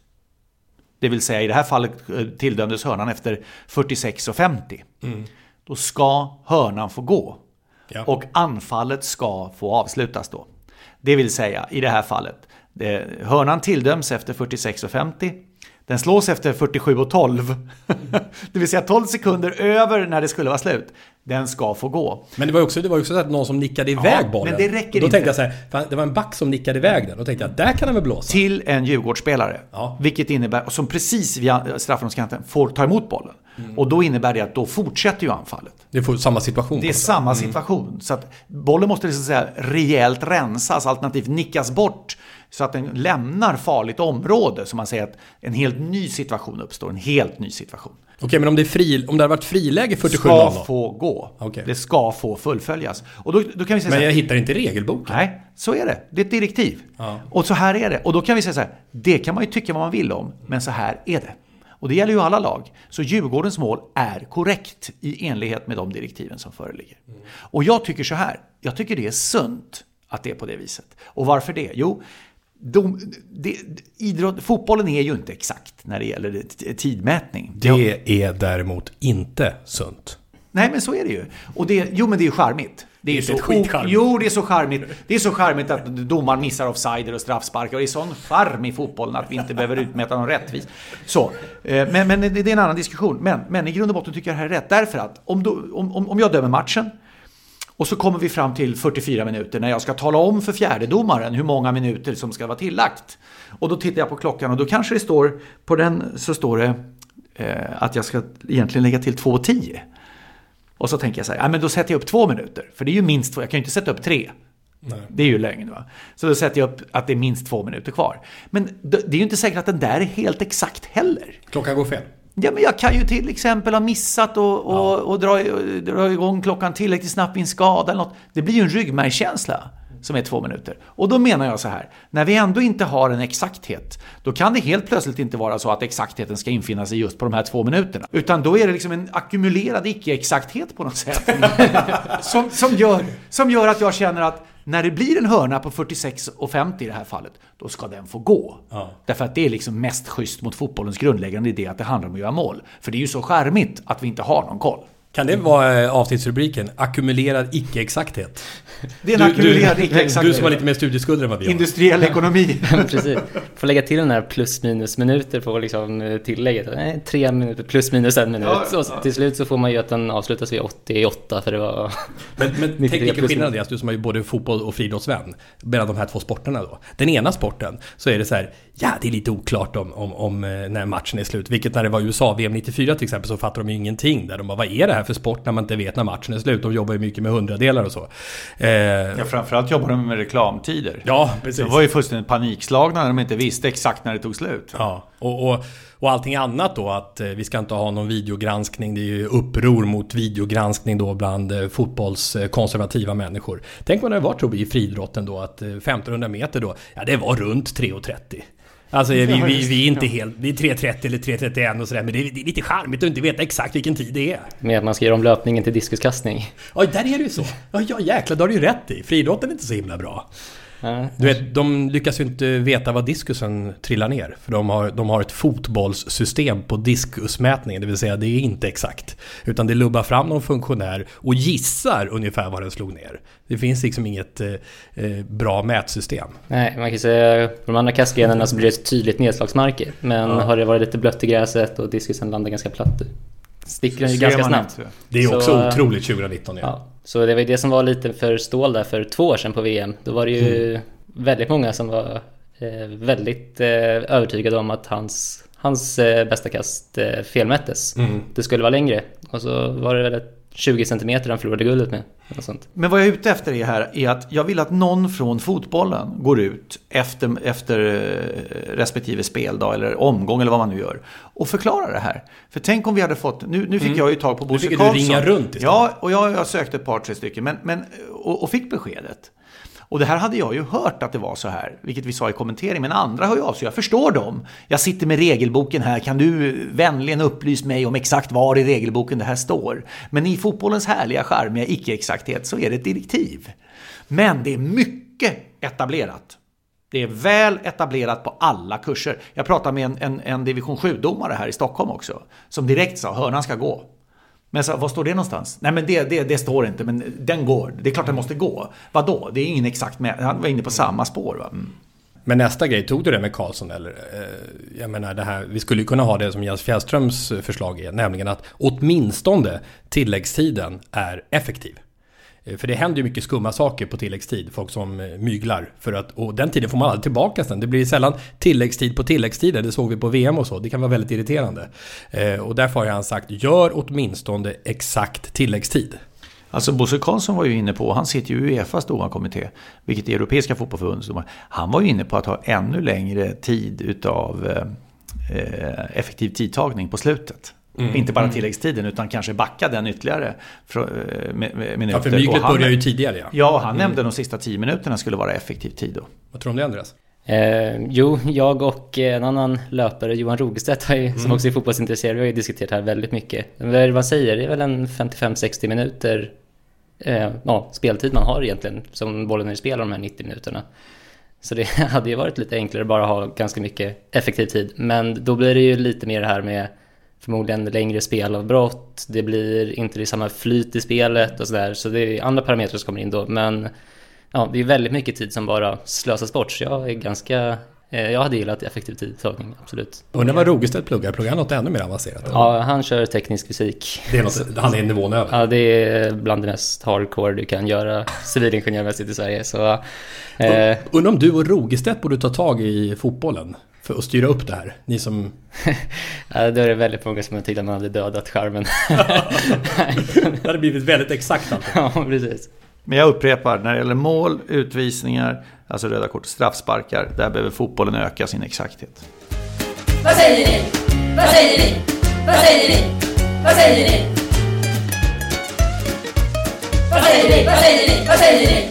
Det vill säga i det här fallet eh, tilldömdes hörnan efter fyrtiosex och femtio. Mm. Då ska hörnan få gå. Ja. Och anfallet ska få avslutas då. Det vill säga i det här fallet. Det, hörnan tilldöms efter fyrtiosex och femtio. Den slås efter fyrtiosju och tolv. Det vill säga tolv sekunder över när det skulle vara slut. Den ska få gå. Men det var ju också, det var också att någon som nickade iväg ja, bollen. Men det räcker då inte. Tänkte jag så här, fan, det var en back som nickade iväg den. Då tänkte jag, där kan den väl blåsa. Till en Djurgårdsspelare. Ja. Vilket innebär, som precis via straffområdeskanten får ta emot bollen. Mm. Och då innebär det att då fortsätter ju anfallet. Det är samma situation. Det är samma situation. Mm. Så att bollen måste liksom säga rejält rensas, alternativt nickas bort. Så att den lämnar farligt område. Så man säger att en helt ny situation uppstår. En helt ny situation. Okej, men om det, är fri, om det har varit friläge fyrtiosju ska få gå. Okay. Det ska få fullföljas. Och då, då kan vi säga men jag här, hittar inte regelboken. Nej, så är det. Det är ett direktiv. Ja. Och så här är det. Och då kan vi säga så här, det kan man ju tycka vad man vill om. Men så här är det. Och det gäller ju alla lag. Så Djurgårdens mål är korrekt i enlighet med de direktiven som föreligger. Mm. Och jag tycker så här, jag tycker det är sunt att det är på det viset. Och varför det? Jo, de, de, idrott, fotbollen är ju inte exakt när det gäller tidmätning. Det är däremot inte sunt. Nej, men så är det ju. Och det, jo, men det är ju charmigt. Det är, det är så skitcharmigt. Jo, det är så charmigt. Det är så charmigt att domaren missar offsider och straffsparkar. Och det är sån charm i fotbollen att vi inte behöver utmäta någon rättvis. Så, men, men det är en annan diskussion. Men, men i grund och botten tycker jag det här är rätt. Därför att om, då, om, om jag dömer matchen och så kommer vi fram till fyrtiofyra minuter när jag ska tala om för fjärdedomaren hur många minuter som ska vara tillagt. Och då tittar jag på klockan och då kanske det står, på den så står det eh, att jag ska egentligen lägga till två tio. Och så tänker jag så här, ja, men då sätter jag upp två minuter. För det är ju minst två, jag kan ju inte sätta upp tre. Nej. Det är ju lögn, va? Så då sätter jag upp att det är minst två minuter kvar. Men det är ju inte säkert att den där är helt exakt heller. Klockan går fel. Ja, men jag kan ju till exempel ha missat och, och, ja. och, dra, och dra igång klockan tillräckligt snabbt i en skada eller något. Det blir ju en ryggmärgskänsla som är två minuter. Och då menar jag så här, när vi ändå inte har en exakthet, då kan det helt plötsligt inte vara så att exaktheten ska infinna sig just på de här två minuterna. Utan då är det liksom en ackumulerad icke-exakthet på något sätt. som, som, gör, som gör att jag känner att när det blir en hörna på fyrtiosex och femtio i det här fallet, då ska den få gå. Ja. Därför att det är liksom mest schysst mot fotbollens grundläggande idé att det handlar om att göra mål. För det är ju så charmigt att vi inte har någon koll. Kan det vara avsnittsrubriken? Ackumulerad icke-exakthet. Det är en ackumulerad icke-exakthet. Du som har lite mer studieskulder än vad vi har. Industriell ekonomi. Precis. Får lägga till den här plus minus minuter på liksom tillägget. Nej, tre minuter plus minus en minut. Ja, ja. Och till slut så får man ju att den avslutas vid åttioåtta för det var... Men, men tänk vilken skillnad det är, du som har ju både fotboll och friidrottsvän mellan de här två sporterna då. Den ena sporten så är det så här, ja det är lite oklart om, om, om när matchen är slut. Vilket när det var U S A V M nittiofyra till exempel så fattar de ju ingenting där. De bara, vad är det här för sport när man inte vet när matchen är slut? De jobbar ju mycket med hundradelar och så. Eh, ja, framförallt jobbar de med reklamtider. Ja, precis. Det var ju fullständigt panikslagna när de inte visste exakt när det tog slut. Ja, och, och, och allting annat då, att eh, vi ska inte ha någon videogranskning. Det är ju uppror mot videogranskning då bland eh, fotbollskonservativa människor. Tänk vad det var, tror vi, i friidrotten då, att eh, femtonhundra meter då, ja det var runt tre trettio. Alltså vi, vi, vi är inte helt, vi är tre trettio eller tre trettioen och sådär, men det är, det är lite charmigt att inte veta exakt vilken tid det är. Med att man ska göra om löpningen till diskuskastning. Ja, där är det ju så. Ja, ja jäklar, då har du ju rätt i. Friidrotten är inte så himla bra. Ja, du vet, de lyckas ju inte veta vad diskusen trillar ner. För de har, de har ett fotbollssystem på diskusmätningen. Det vill säga, det är inte exakt. Utan det lubbar fram någon funktionär och gissar ungefär vad den slog ner. Det finns liksom inget eh, bra mätsystem. Nej, man kan säga på de andra kastgrenarna så blir det ett tydligt nedslagsmarker. Men ja. Har det varit lite blött i gräset och diskusen landar ganska platt, sticker den ju ganska snabbt. Inte. Det är så, också otroligt tjugonitton. Ja. Ja. Så det var det som var lite för Stål där för två år sedan på V M. Då var det ju mm. väldigt många som var eh, väldigt eh, övertygade om att hans, hans eh, bästa kast eh, felmättes. Mm. Det skulle vara längre. Och så var det väl ett tjugo centimeter han förlorade guldet med. Och sånt. Men vad jag är ute efter är här är att jag vill att någon från fotbollen går ut efter, efter respektive speldag eller omgång eller vad man nu gör och förklarar det här. För tänk om vi hade fått, nu, nu fick mm. jag ju tag på Bosse Karlsson. Nu fick du ringa runt istället. Ja, och jag, jag sökte ett par, tre stycken men, men, och, och fick beskedet. Och det här hade jag ju hört att det var så här, vilket vi sa i kommentering, men andra hör ju av sig. Jag förstår dem. Jag sitter med regelboken här. Kan du vänligen upplysa mig om exakt var i regelboken det här står? Men i fotbollens härliga charmiga icke-exakthet så är det ett direktiv. Men det är mycket etablerat. Det är väl etablerat på alla kurser. Jag pratade med en, en, en division sju-domare här i Stockholm också, som direkt sa, hörnan ska gå. Men så, vad står det någonstans? Nej, men det, det, det står inte, men den går. Det är klart den måste gå. Vadå? Det är ingen exakt med. Han var inne på samma spår, va? Mm. Men nästa grej, tog du det med Karlsson eller? Jag menar det här, vi skulle ju kunna ha det som Jens Fjällströms förslag är, nämligen att åtminstone tilläggstiden är effektiv. För det händer ju mycket skumma saker på tilläggstid. Folk som myglar. För att, och den tiden får man aldrig tillbaka sen. Det blir sällan tilläggstid på tilläggstider. Det såg vi på V M och så. Det kan vara väldigt irriterande. Eh, och därför har han sagt, gör åtminstone exakt tilläggstid. Alltså Bosse Karlsson var ju inne på, han sitter ju i UEFAs domarkommitté, vilket är Europeiska fotbollförbundets domare. Han var ju inne på att ha ännu längre tid utav eh, effektiv tidtagning på slutet. Mm, inte bara tilläggstiden utan kanske backa den ytterligare för, med, med minuter. Ja, för myglet börjar ju tidigare. Ja, ja han mm. nämnde de sista tio minuterna skulle vara effektiv tid då. Vad tror du om det, Andreas? Eh, jo, jag och en annan löpare, Johan Rogestedt, har ju, mm. som också är fotbollsintresserad, vi har ju diskuterat här väldigt mycket. Vad är det man säger? Det är väl en femtiofem sextio minuter eh, ja, speltid man har egentligen, som bollen är i spel de här nittio minuterna. Så det hade ju varit lite enklare bara att ha ganska mycket effektiv tid. Men då blir det ju lite mer det här med förmodligen längre spelavbrott. Det blir inte det samma flyt i spelet och sådär. Så det är andra parametrar som kommer in då. Men ja, det är väldigt mycket tid som bara slösas bort. Så jag är ganska... Jag hade gillat effektiv tidtagning, absolut. Och när var Rogestedt pluggar? Pluggar han något ännu mer avancerat? Eller? Ja, han kör teknisk fysik. Det är något, han är nivån över? Ja, det är bland det mest hardcore du kan göra civilingenjörmässigt i Sverige. Så, eh... Undrar om du och Rogestedt borde ta tag i fotbollen för att styra upp det här? Ni som... ja, då är det väldigt många som tyckte att man hade dödat skärmen. Det hade blivit väldigt exakt alltid. Ja, precis. Men jag upprepar, när det gäller mål, utvisningar, alltså röda kort, straffsparkar, där behöver fotbollen öka sin exakthet. Vad säger ni? Vad säger ni? Vad säger ni? Vad säger ni? Vad säger ni? Vad säger ni? Vad säger ni?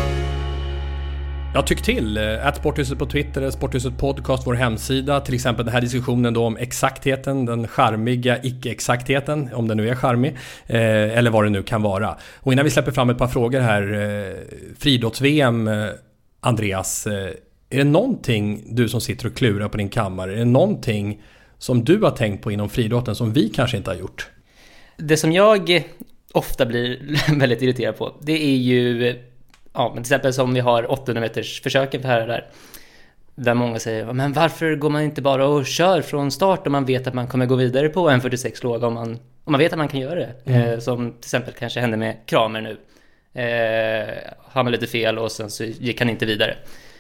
Jag tycker till att Sporthuset på Twitter, Sporthuset podcast, vår hemsida, till exempel den här diskussionen då om exaktheten, den charmiga icke-exaktheten, om den nu är charmig, eh, eller vad det nu kan vara. Och innan vi släpper fram ett par frågor här, eh, friidrotts-V M, eh, Andreas, eh, är det någonting du som sitter och klurar på din kammare, är det någonting som du har tänkt på inom friidrotten som vi kanske inte har gjort? Det som jag ofta blir väldigt irriterad på, det är ju... Ja, men till exempel som vi har åttahundra meters försöken för här och där. Där många säger, men varför går man inte bara och kör från start om man vet att man kommer gå vidare på en fyrtiosex låga om man, om man vet att man kan göra det. Mm. Eh, som till exempel kanske hände med Kramer nu. Eh, har man lite fel och sen så gick han inte vidare.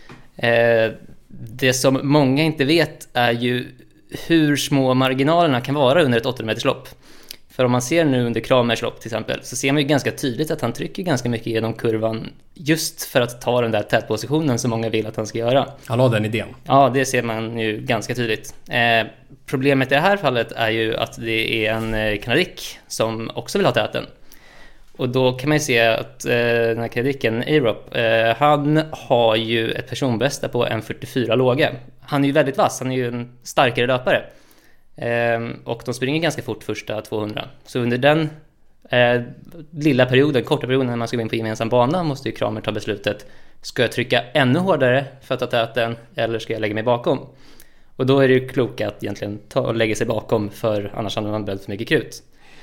Eh, det som många inte vet är ju hur små marginalerna kan vara under ett åttahundra meters lopp. För om man ser nu under Kramers lopp till exempel, så ser man ju ganska tydligt att han trycker ganska mycket genom kurvan just för att ta den där tätpositionen som många vill att han ska göra. Han har den idén. Ja, det ser man ju ganska tydligt. Eh, problemet i det här fallet är ju att det är en kanadick som också vill ha täten. Och då kan man ju se att eh, den här kanadicken, A-Rop, eh, han har ju ett personbästa på en fyrtiofyra låga. Han är ju väldigt vass, han är ju en starkare löpare. Eh, och de springer ganska fort första tvåhundra. Så under den eh, lilla perioden, korta perioden när man ska gå in på gemensam bana, måste ju Kramer ta beslutet. Ska jag trycka ännu hårdare för att ta täten eller ska jag lägga mig bakom? Och då är det ju klokt att egentligen ta och lägga sig bakom, för annars hade man väldigt för mycket krut.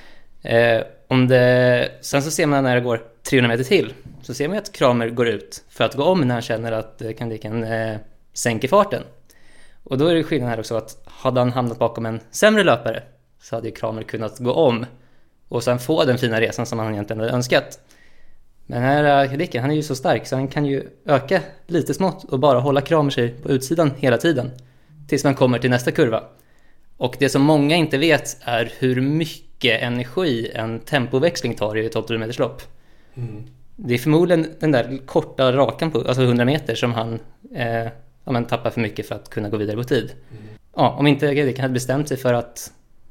Eh, om det, sen så ser man när det går trehundra meter till, så ser man att Kramer går ut för att gå om när han känner att eh, kandiken eh, sänker farten. Och då är det skillnad här också att hade han hamnat bakom en sämre löpare så hade ju Kramer kunnat gå om och sen få den fina resan som han egentligen hade önskat. Men här kandiken, han är ju så stark så han kan ju öka lite smått och bara hålla Kramer sig på utsidan hela tiden tills man kommer till nästa kurva. Och det som många inte vet är hur mycket energi en tempoväxling tar i ett åttahundra meters lopp. Mm. Det är förmodligen den där korta rakan på alltså hundra meter som han eh, ja, men tappar för mycket för att kunna gå vidare på tid. Mm. Ja, om inte Gedikan hade bestämt sig för att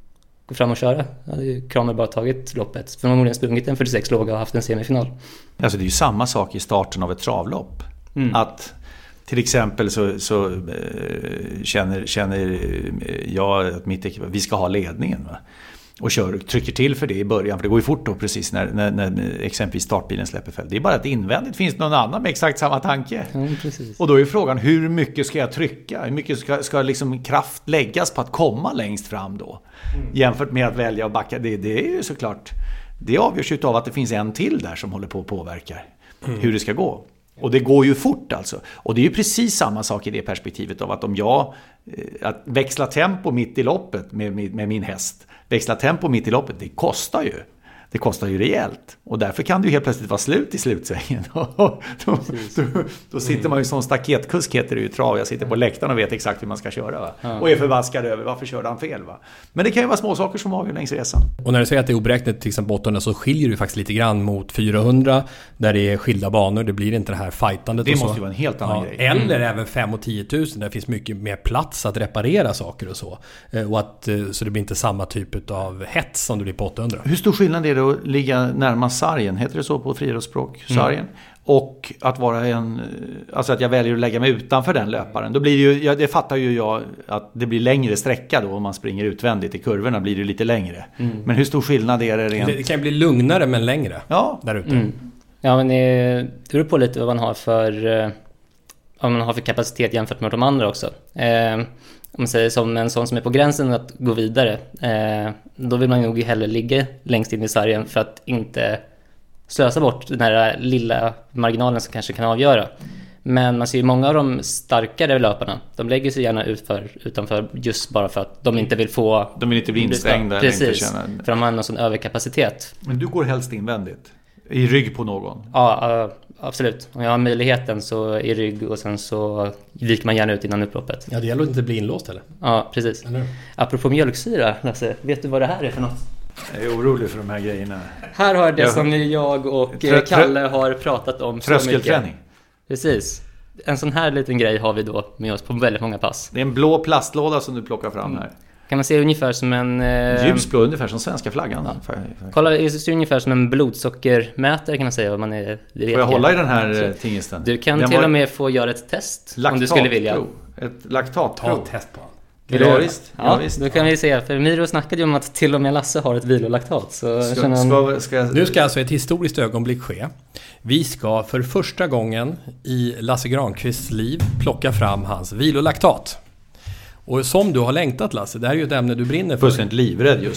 gå fram och köra, hade ju Kramer bara tagit loppet. Förmodligen sprungit en fyrtiosex låga och haft en semifinal. Alltså det är ju samma sak i starten av ett travlopp. Mm. Att till exempel så, så äh, känner, känner jag att mitt ekipage, vi ska ha ledningen, va? Och kör, trycker till för det i början, för det går ju fort då precis när, när, när exempelvis startbilen släpper fält. Det är bara att invändigt finns någon annan med exakt samma tanke. Ja, precis. Och då är frågan, hur mycket ska jag trycka? Hur mycket ska, ska liksom kraft läggas på att komma längst fram då? Mm. Jämfört med att välja och backa. Det, det är ju såklart, det avgörs ju av att det finns en till där som håller på att påverka mm. hur det ska gå. Och det går ju fort alltså. Och det är ju precis samma sak i det perspektivet av att om jag att växla tempo mitt i loppet med, med, med min häst, växla tempo mitt i loppet, det kostar ju. Det kostar ju rejält. Och därför kan det ju helt plötsligt vara slut i slutsvängen. då, då, då sitter man ju som staketkusk, heter det ju trav. Jag sitter på läktaren och vet exakt hur man ska köra. Va? Ja. Och är förbaskad över varför körde han fel. Va? Men det kan ju vara små saker som avgör längs resan. Och när du säger att det är oberäknat till exempel åttahundra, så skiljer det faktiskt lite grann mot fyrahundra där det är skilda banor. Det blir inte det här fightandet. Det och måste så. ju vara en helt annan ja, grej. Eller mm. även fem och tio tusen där det finns mycket mer plats att reparera saker och så. Och att, så det blir inte samma typ av hets som det blir på åttahundra. Hur stor skillnad är det det att ligga närmast sargen, heter det så på friidrottsspråk, sargen. Mm. Och att vara en, alltså att jag väljer att lägga mig utanför den löparen. Då blir det ju, ja, det fattar ju jag att det blir längre sträcka då om man springer utvändigt. I kurvorna blir det lite längre. Mm. Men hur stor skillnad är det rent? Det kan bli lugnare men längre. Ja. Där ute. Mm. Ja, men det beror på lite vad man har för, vad man har för kapacitet jämfört med de andra också. Eh, om man säger som en sån som är på gränsen att gå vidare, eh, då vill man nog hellre ligga längst in i sargen för att inte slösa bort den här lilla marginalen som kanske kan avgöra. Men man ser ju många av de starkare löparna, de lägger sig gärna utför, utanför just bara för att de inte vill få... De vill inte bli instängda. Precis, eller inte känna... för de har någon sån överkapacitet. Men du går helst invändigt? I rygg på någon? Ja, absolut. Om jag har möjligheten så i rygg och sen så viker man gärna ut innan upploppet. Ja, det gäller att inte bli inlåst eller? Ja, precis. Eller? Apropå mjölksyra, Lasse, vet du vad det här är för något? Jag är orolig för de här grejerna. Här har det jag... som jag och trö- Kalle har pratat om så mycket. Tröskelträning. Precis. En sån här liten grej har vi då med oss på väldigt många pass. Det är en blå plastlåda som du plockar fram mm. här. Kan man se ungefär som en... Eh... Ljusblå, ungefär som svenska flaggan. Ja. Kolla, det ser ungefär som en blodsockermätare kan man säga. Om man är, det får jag hålla i den här så. Tingesten? Du kan Den till var... och med få göra ett test om du skulle vilja. Ett laktatprov. Ta ett test på honom. Ja, visst. Ja, ja, visst. Då kan vi se, för Miro snackade ju om att till och med Lasse har ett vilolaktat. Så ska, känner ska, ska jag... Nu ska alltså ett historiskt ögonblick ske. Vi ska för första gången i Lasse Granqvists liv plocka fram hans vilolaktat. Och som du har längtat, Lasse, det här är ju ett ämne du brinner för. Fullständigt livrädd just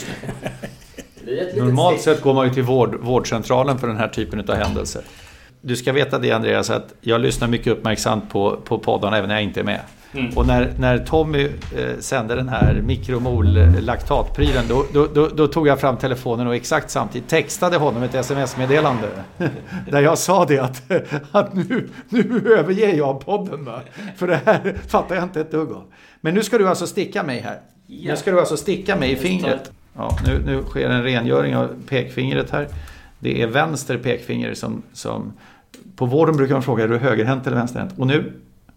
nu. Normalt sett går man ju till vård, vårdcentralen för den här typen av händelser. Du ska veta det, Andreas, att jag lyssnar mycket uppmärksamt på, på poddarna även när jag inte är med. Mm. Och när, när Tommy eh, sände den här mikromol-laktatprylen då, då, då, då tog jag fram telefonen och exakt samtidigt textade honom ett sms-meddelande där jag sa det att, att nu, nu överger jag podden, va? För det här fattar jag inte ett dugg av. Men nu ska du alltså sticka mig här. Ja. Nu ska du alltså sticka mig i fingret. Ja, nu, nu sker en rengöring av pekfingret här. Det är vänster pekfinger som, som på vården brukar man fråga, är du högerhänt eller vänsterhänt? Och nu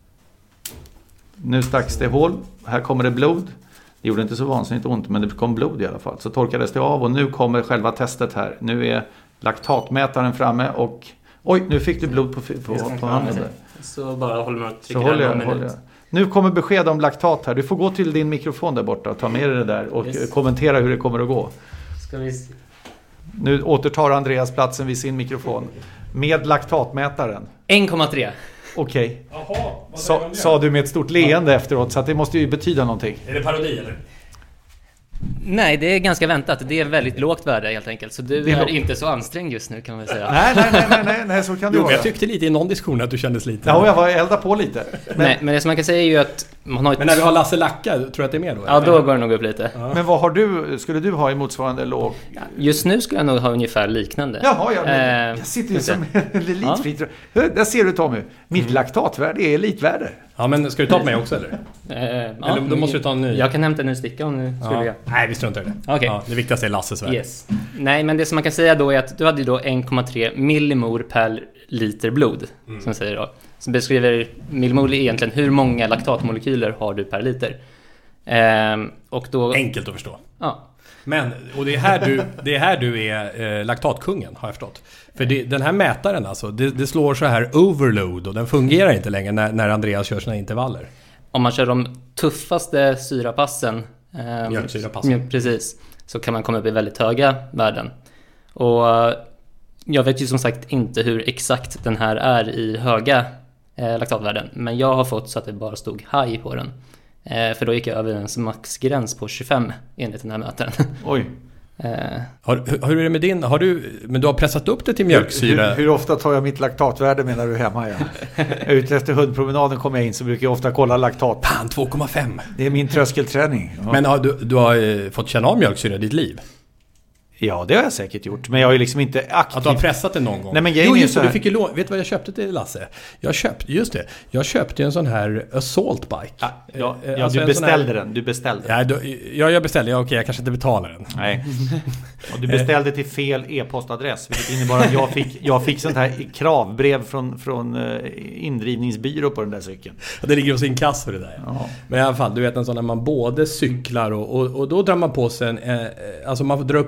Nu stacks det hål. Här kommer det blod. Det gjorde inte så vansinnigt ont, men det kom blod i alla fall. Så torkades det av och nu kommer själva testet här. Nu är laktatmätaren framme och... Oj, nu fick du blod på, på, på handen där. Så bara håller man och trycker så håller jag, håller jag. Nu kommer besked om laktat här. Du får gå till din mikrofon där borta och ta med dig det där och yes. kommentera hur det kommer att gå. Ska vi se. Nu återtar Andreas platsen vid sin mikrofon. Med laktatmätaren. en komma tre. Okej. Okay. Sa, sa du med ett stort leende ja. efteråt, så att det måste ju betyda någonting. Är det parodi eller? Nej, det är ganska väntat. Det är väldigt lågt värde helt enkelt. Så du är, är inte så ansträngd just nu kan man säga. Nej, nej, nej, nej, nej, nej så kan du jo, vara. Jag tyckte lite i någon diskussion att du kändes lite. Ja, jag var elda på lite. Men, nej, men det som man kan säga är ju att man har ett... Men när vi har Lasse Lacka, tror du att det är mer då? Ja, eller? Då går det nog upp lite. Ja. Men vad har du, skulle du ha i motsvarande låg? Ja, just nu skulle jag nog ha ungefär liknande. Jaha, jag, eh, jag sitter ju som en elitfrit. Ja. Där ser du, Tommy. Mitt mm. laktatvärde är elitvärde. Ja, men ska du ta på mig också eller? Eh, eller ja, då måste du ta en ny. Jag kan hämta en ny sticka om du skulle vilja. Nej, vi struntar i det. Okay. Ja, det viktigaste är Lasses värde. Yes. Nej, men det som man kan säga då är att du hade ju då en komma tre millimol per liter blod. Mm. Som säger då. Som beskriver millimol egentligen hur många laktatmolekyler har du per liter. Ehm, och då... Enkelt att förstå. Ja. Men, och det är här du, det är, här du är eh, laktatkungen, har jag förstått. För det, den här mätaren alltså, det, det slår så här overload och den fungerar inte längre när, när Andreas kör sina intervaller. Om man kör de tuffaste syrapassen, eh, mjölksyrapassen. Precis, så kan man komma upp i väldigt höga värden. Och jag vet ju som sagt inte hur exakt den här är i höga eh, laktatvärden. Men jag har fått så att det bara stod high på den. Eh, för då gick jag över en maxgräns på tjugofem enligt den här mätaren. Oj. eh. Har, hur är det med din? Har du, men du har pressat upp det till mjölksyra? Hur, hur, hur ofta tar jag mitt laktatvärde menar du hemma? Ja? Ute efter hundpromenaden kommer jag in så brukar jag ofta kolla laktat. Pan, två komma fem. Det är min tröskelträning. Ja. Men har du, du har eh, fått känna av mjölksyra i ditt liv? Ja, det har jag säkert gjort. Men jag har ju liksom inte aktivt... Att du har pressat det någon gång? Nej, men jo, just det. Du fick ju lån... Vet du vad jag köpte till Lasse? Jag köpte, just det. Jag köpte en sån här assault bike. Ja, ja, ja alltså du beställde här... den. Du beställde den. Ja, du, ja jag beställde. Ja, okej, jag kanske inte betalar den. Nej. Och du beställde till fel e-postadress. Vilket innebar att jag fick, jag fick sånt här kravbrev från, från indrivningsbyrå på den där cykeln. Ja, det ligger hos inkasso det där. Ja. Men i alla fall, du vet en sån när man både cyklar och, och, och då drar man på sig en... Eh, alltså man drar upp pulsen ganska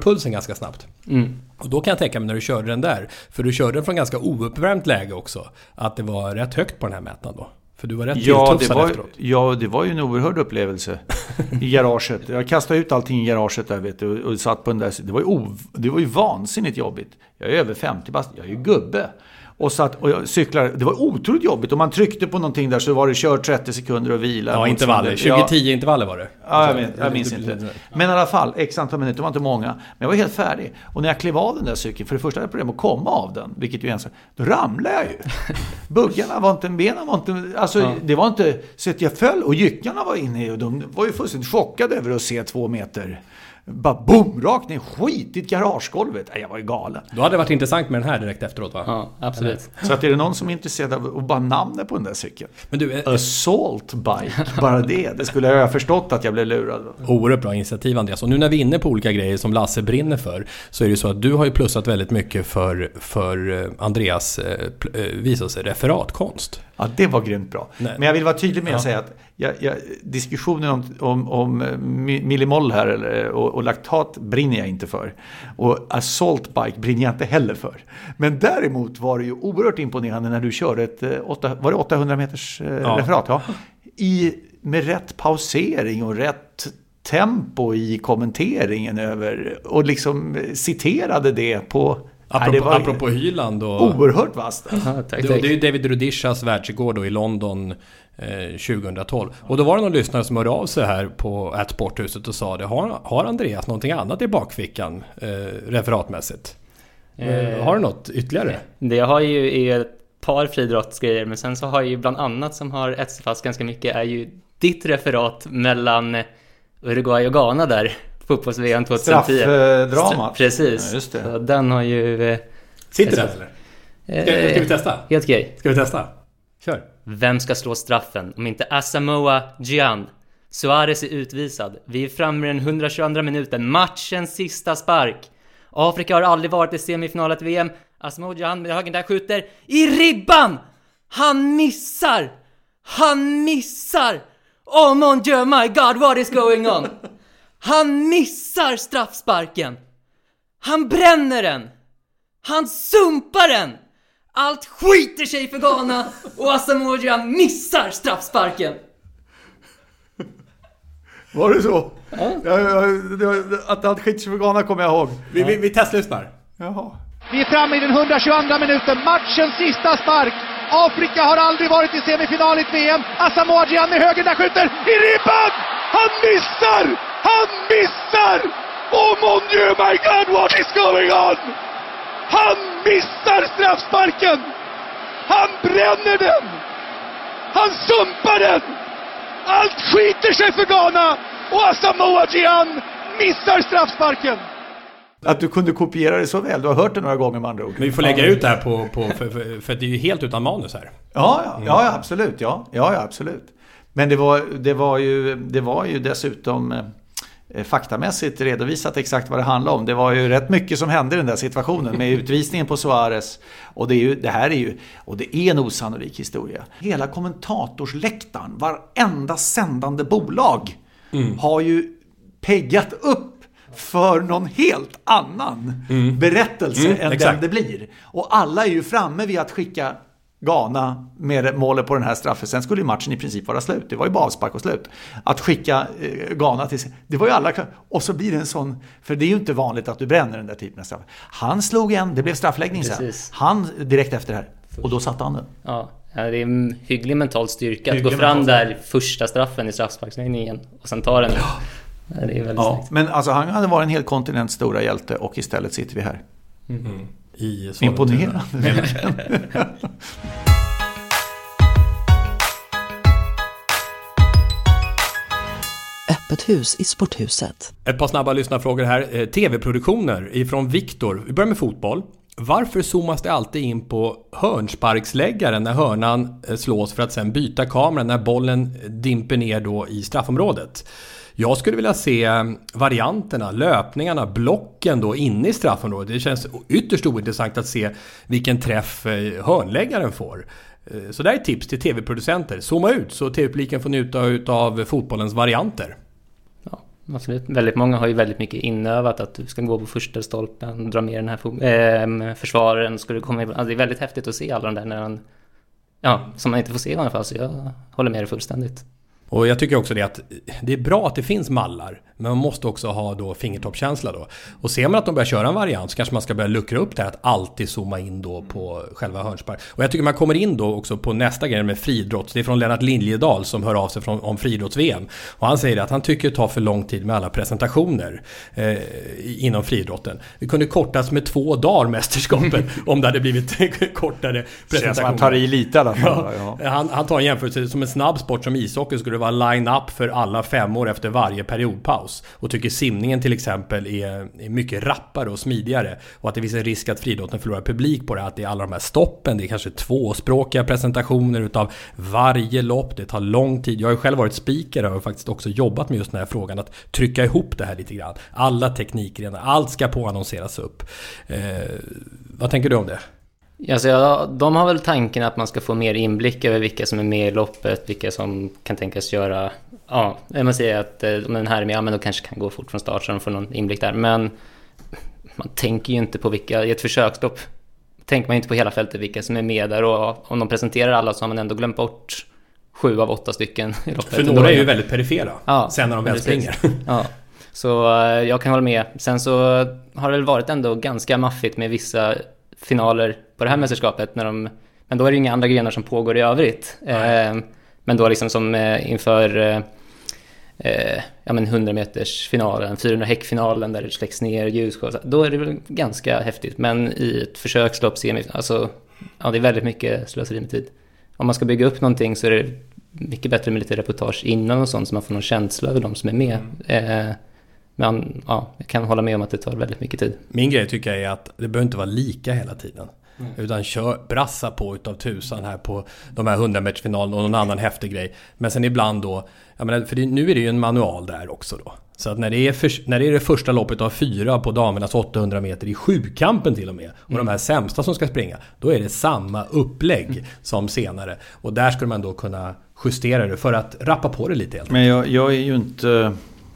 ganska snabbt. Mm. Och då kan jag tänka mig när du körde den där, för du körde den från ganska ouppvärmt läge också, att det var rätt högt på den här mätaren då. För du var rätt ja, det var, efteråt. ja, det var ju en oerhörd upplevelse i garaget. Jag kastade ut allting i garaget där, vet du, och, och satt på den där. Det var ju, ov, det var ju vansinnigt jobbigt. Jag är över femtio bast, jag är ju gubbe. Och satt och jag cyklar. Det var otroligt jobbigt. Om man tryckte på någonting där så var det kör trettio sekunder och vila. Ja, intervaller. tjugo tio ja. Intervaller var det. Ja, jag, vet, jag minns inte. Men i alla fall, x antal minuter, det var inte många. Men jag var helt färdig. Och när jag klev av den där cykeln, för det första hade jag problem att komma av den. Vilket ju ens, då ramlade jag ju. Buggarna var inte, benen var inte, alltså ja. det var inte, så att jag föll och jyckarna var inne och de var ju fullständigt chockade över att se två meter. Bara boom, rakt ner, skit i garagegolvet. Jag var ju galen. Då hade det varit intressant med den här direkt efteråt, va? Ja, absolut. Så att är det någon som är intresserad av att bara namnet på den där cykeln. Men du, Assault bike, bara det. Det skulle jag ha förstått att jag blev lurad. Oerhört bra initiativ, Andreas. Och nu när vi är inne på olika grejer som Lasse brinner för, så är det så att du har ju plussat väldigt mycket för, för Andreas eh, visar sig referatkonst. Ja, det var grymt bra. Nej. Men jag vill vara tydlig med att ja. säga att jag, jag, diskussionen om, om, om millimoll här eller, och, och laktat brinner jag inte för. Och assault bike brinner jag inte heller för. Men däremot var det ju oerhört imponerande när du körde ett åtta, var det åttahundra meters ja. referat. Ja. I, med rätt pausering och rätt tempo i kommenteringen över och liksom citerade det på... Apropå, det var apropå Hyland och... Oerhört vast. Aha, tack, det, tack. det är ju David Rudishas världsrekord då i London eh, tjugohundratolv. Och då var det någon lyssnare som hörde av sig här på ett sporthuset och sa det. Har, har Andreas någonting annat i bakfickan eh, referatmässigt? Eh, har du något ytterligare? Det jag har ju är ett par friidrottsgrejer, men sen så har jag ju bland annat som har etsat fast ganska mycket är ju ditt referat mellan Uruguay och Ghana där. Fotbolls-V M tjugohundratio. Straffdramat. Precis. Ja, just det. Så den har ju... Eh, Sitter den eller? Ska, ska vi testa? Helt okej. Ska vi testa? Kör. Vem ska slå straffen om inte Asamoah Gyan? Suarez är utvisad. Vi är framme i den hundratjugoandra minuten. Matchens sista spark. Afrika har aldrig varit i semifinalet V M. Asamoah Gyan med högen där skjuter i ribban. Han missar. Han missar. Oh mon dieu, my god, what is going on? Han missar straffsparken. Han bränner den. Han sumpar den. Allt skiter sig för Ghana. Och Asamoah Gyan missar straffsparken. Var det så? Ja. Ja, ja, att allt skiter sig för Ghana kommer jag ihåg. Vi, ja. vi, vi testlyssnar. Jaha. Vi är framme i den hundratjugoandra minuten. Matchens sista spark. Afrika har aldrig varit i semifinal i V M. Asamoah Gyan med höger där skjuter i ribban. Han missar! Han missar! Oh mon dieu, my god, what is going on? Han missar straffsparken! Han bränner den! Han sumpar den! Allt skiter sig för Ghana! Och Asamoah Gyan missar straffsparken! Att du kunde kopiera det så väl, du har hört det några gånger med andra ord. Men vi får lägga ut det här på, på för, för, för det är ju helt utan manus här. Ja, ja, mm. ja absolut. Ja, ja, absolut. Men det var, det var, ju, det var ju dessutom eh, faktamässigt redovisat exakt vad det handlade om. Det var ju rätt mycket som hände i den där situationen med utvisningen på Suarez. Och det, är ju, det här är ju, och det är en osannolik historia. Hela kommentatorsläktaren, varenda sändande bolag mm. har ju peggat upp för någon helt annan mm. berättelse mm, än exakt. Den det blir. Och alla är ju framme vid att skicka Ghana med målet på den här straffen. Sen skulle ju matchen i princip vara slut. Det var ju bara avspark och slut. Att skicka eh, Ghana till... Det var ju alla... Och så blir det en sån... För det är ju inte vanligt att du bränner den där typen av straff. Han slog en, det blev straffläggning sen. Han direkt efter det här. Och då satte han den. Ja, det är en hygglig mental styrka hygglig att gå fram där första straffen i straffsparksläggningen och sen ta den. Ja. Det är väldigt ja, snyggt. Men alltså han hade varit en hel kontinent stora hjälte och istället sitter vi här. Mm. Mm. I imponerande. Öppet hus i sporthuset. Ett par snabba lyssnarfrågor här. T V-produktioner ifrån Viktor. Vi börjar med fotboll. Varför zoomas det alltid in på hörnsparksläggaren när hörnan slås för att sen byta kameran när bollen dimper ner då i straffområdet? Jag skulle vilja se varianterna, löpningarna, blocken då inne i straffområdet. Det känns ytterst ointressant att se vilken träff hörnläggaren får. Så där är tips till tv-producenter. Zooma ut så tv-publiken får njuta av fotbollens varianter. Ja, absolut. Väldigt många har ju väldigt mycket inövat att du ska gå på första stolpen, dra med den här fo- äh, försvararen. Ska du komma, alltså det är väldigt häftigt att se alla de där när man, ja, som man inte får se i alla fall, så jag håller med dig fullständigt. Och jag tycker också det att det är bra att det finns mallar, men man måste också ha då fingertoppkänsla då. Och ser man att de börjar köra en variant så kanske man ska börja luckra upp det här att alltid zooma in då på själva hörnspark. Och jag tycker man kommer in då också på nästa grej med friidrott. Det är från Lennart Liljedal som hör av sig från, om friidrotts-V M. Och han säger att han tycker det tar för lång tid med alla presentationer eh, inom friidrotten. Det kunde kortas med två dagar mästerskapet om det hade blivit kortare presentationer. Man tar i lite i alla fall. Ja, ja. Han, han tar en jämförelse som en snabb sport som ishockey skulle vara line-up för alla fem år efter varje periodpaus. Och tycker simningen till exempel är, är mycket rappare och smidigare. Och att det finns en risk att friidrotten förlorar publik på det. Att det är alla de här stoppen. Det är kanske tvåspråkiga presentationer utav varje lopp. Det tar lång tid. Jag har ju själv varit speaker och har faktiskt också jobbat med just den här frågan. Att trycka ihop det här lite grann. Alla tekniker, allt ska påannonseras upp. Eh, vad tänker du om det? Alltså, ja, de har väl tanken att man ska få mer inblick över vilka som är med i loppet, vilka som kan tänkas göra, ja, man säger att om den här är med, ja, men då kanske kan gå fort från start så de får någon inblick där, men man tänker ju inte på vilka, i ett försökslopp tänker man inte på hela fältet vilka som är med där, och om de presenterar alla så har man ändå glömt bort sju av åtta stycken i loppet. För några är ju väldigt perifera, ja, sen när de väl springer. Ja. Så jag kan hålla med. Sen så har det väl varit ändå ganska maffigt med vissa finaler på det här mästerskapet när de, men då är det ju inga andra grenar som pågår i övrigt. Eh, men då liksom som eh, inför eh, ja, men hundra meters finalen, fyrahundra häckfinalen där det släcks ner ljusshow, då är det väl ganska häftigt. Men i ett försökslopp semi, alltså, ja, det är väldigt mycket slöseri med tid. Om man ska bygga upp någonting så är det mycket bättre med lite reportage innan och sånt så man får någon känsla över de som är med. Mm. Eh, Men ja, jag kan hålla med om att det tar väldigt mycket tid. Min grej tycker jag är att det behöver inte vara lika hela tiden. Mm. Utan kör, brassa på utav tusan här på de här hundra-metersfinalen och någon annan häftig grej. Men sen ibland då, jag menar, för det, nu är det ju en manual där också då. Så att när det är, för, när det, är det första loppet av fyra på damernas åttahundra meter i sjukampen till och med, och mm. de här sämsta som ska springa, då är det samma upplägg mm. som senare. Och där skulle man då kunna justera det för att rappa på det lite helt. Men jag, jag är ju inte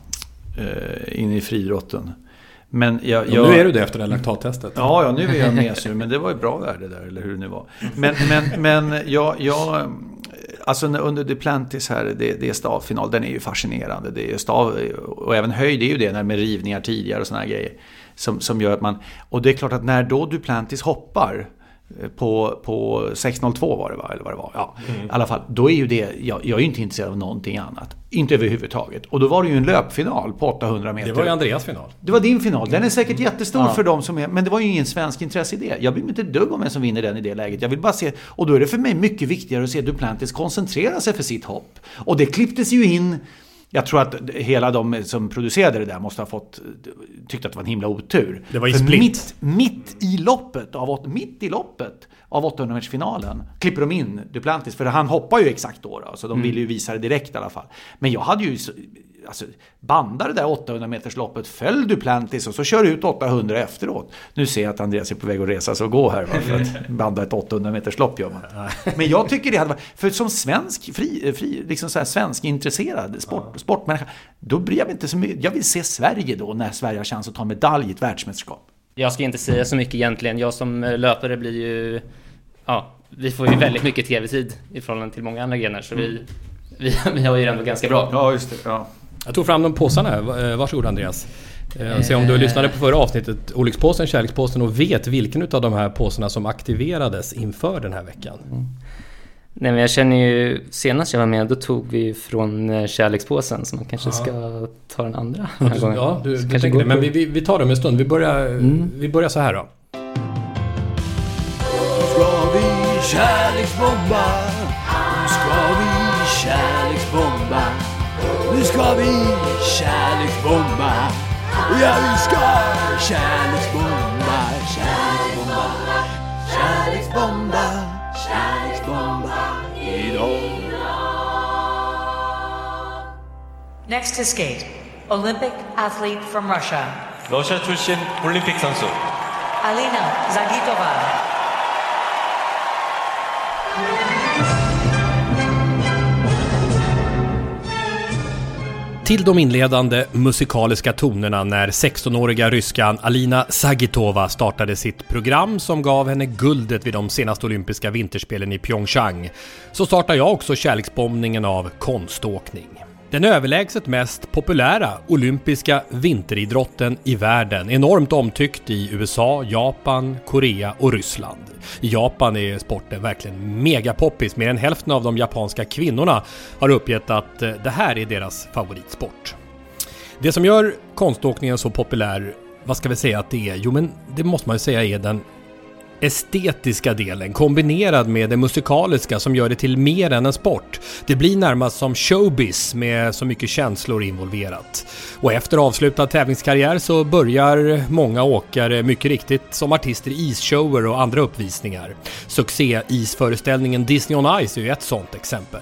uh, inne i friidrotten. Men jag, jag, nu är du det efter det laktattestet. Ja, ja, nu är jag med så, men det var ju bra värde där, eller hur det nu var. Men, men, men jag, jag, alltså under Duplantis här, det, det är stavfinal, den är ju fascinerande. Det är stav, och även höjd är ju det när med rivningar tidigare och såna här grejer som, som gör att man, och det är klart att när då Duplantis hoppar på, på sex noll två var det va? Eller vad det var. Ja, mm. i alla fall. Då är ju det, jag, jag är ju inte intresserad av någonting annat. Inte överhuvudtaget. Och då var det ju en löpfinal på åttahundra meter. Det var ju Andreas final. Det var din final. Den är säkert jättestor ja. för dem som är, men det var ju ingen svensk intresse i det. Jag blir inte ett dugg om en som vinner den i det läget. Jag vill bara se, och då är det för mig mycket viktigare att se Duplantis koncentrera sig för sitt hopp. Och det klipptes ju in. Jag tror att hela de som producerade det där måste ha fått tyckt att det var en himla otur. Det var i split. Mitt, mitt i loppet av mitt i loppet av åttahundra-metersfinalen klipper de in Duplantis, för han hoppar ju exakt då, då så de mm. ville ju visa det direkt i alla fall. Men jag hade ju alltså, bandade det där åttahundra-metersloppet, föll Duplantis och så kör ut åttahundra efteråt. Nu ser jag att Andreas är på väg att resa så gå här, va, för att banda ett åttahundra-meterslopp gör man. Men jag tycker det hade varit, för som svensk fri, fri liksom så här svensk intresserad sport, ja. sportmänniska, då bryr jag mig inte så mycket. Jag vill se Sverige då när Sverige har chans att ta medalj i ett världsmästerskap. Jag ska inte säga så mycket egentligen. Jag som löpare blir ju, ja, vi får ju väldigt mycket tv-tid i förhållande till många andra grenar, så vi, vi, vi har ju ändå ganska bra. Ja, just det, ja. Jag tog fram de påsarna här. Varsågod Andreas. Se om du lyssnade på förra avsnittet, olyckspåsen, kärlekspåsen, och vet vilken av de här påsarna som aktiverades inför den här veckan. Mm. Nej, men jag känner ju, senast jag var med, då tog vi från kärlekspåsen, så man kanske ska ja. ta den andra. Ja, du, ja, du, du tänker det. Men vi, vi, vi tar det om en stund. Vi börjar, mm. vi börjar så här då. Nu ska vi kärleksbomba. Nu ska vi kärleksbomba. Nu ska vi kärleksbomba. Ja, vi ska kärleksbomba. Kärleksbomba. Kärleksbomba. Kärleksbomba idag. Next to skate, Olympic athlete from Russia. 러시아 출신 올림픽 선수 Alina Zagitova. Till de inledande musikaliska tonerna när sextonåriga ryskan Alina Zagitova startade sitt program som gav henne guldet vid de senaste olympiska vinterspelen i Pyeongchang, så startar jag också kärleksbombningen av konståkning. Den överlägset mest populära olympiska vinteridrotten i världen, enormt omtyckt i U S A, Japan, Korea och Ryssland. I Japan är sporten verkligen megapoppis. Mer än hälften av de japanska kvinnorna har uppgett att det här är deras favoritsport. Det som gör konståkningen så populär, vad ska vi säga att det är? Jo, men det måste man ju säga är den estetiska delen kombinerad med det musikaliska som gör det till mer än en sport. Det blir närmast som showbiz med så mycket känslor involverat. Och efter avslutad tävlingskarriär så börjar många åkare mycket riktigt som artister i isshower och andra uppvisningar. Succé-isföreställningen Disney on Ice är ju ett sånt exempel.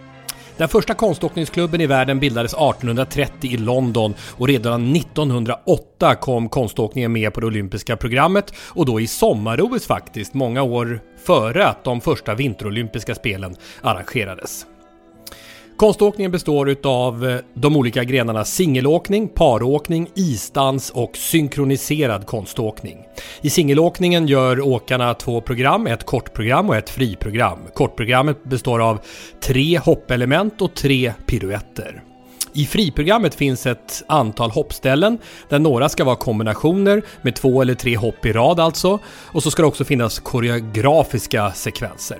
Den första konståkningsklubben i världen bildades artonhundratrettio i London och redan nittonhundraåtta kom konståkningen med på det olympiska programmet, och då i sommar-O S faktiskt, många år före att de första vinterolympiska spelen arrangerades. Konståkningen består av de olika grenarna singelåkning, paråkning, isdans och synkroniserad konståkning. I singelåkningen gör åkarna två program, ett kortprogram och ett friprogram. Kortprogrammet består av tre hoppelement och tre piruetter. I friprogrammet finns ett antal hoppställen där några ska vara kombinationer med två eller tre hopp i rad alltså, och så ska det också finnas koreografiska sekvenser.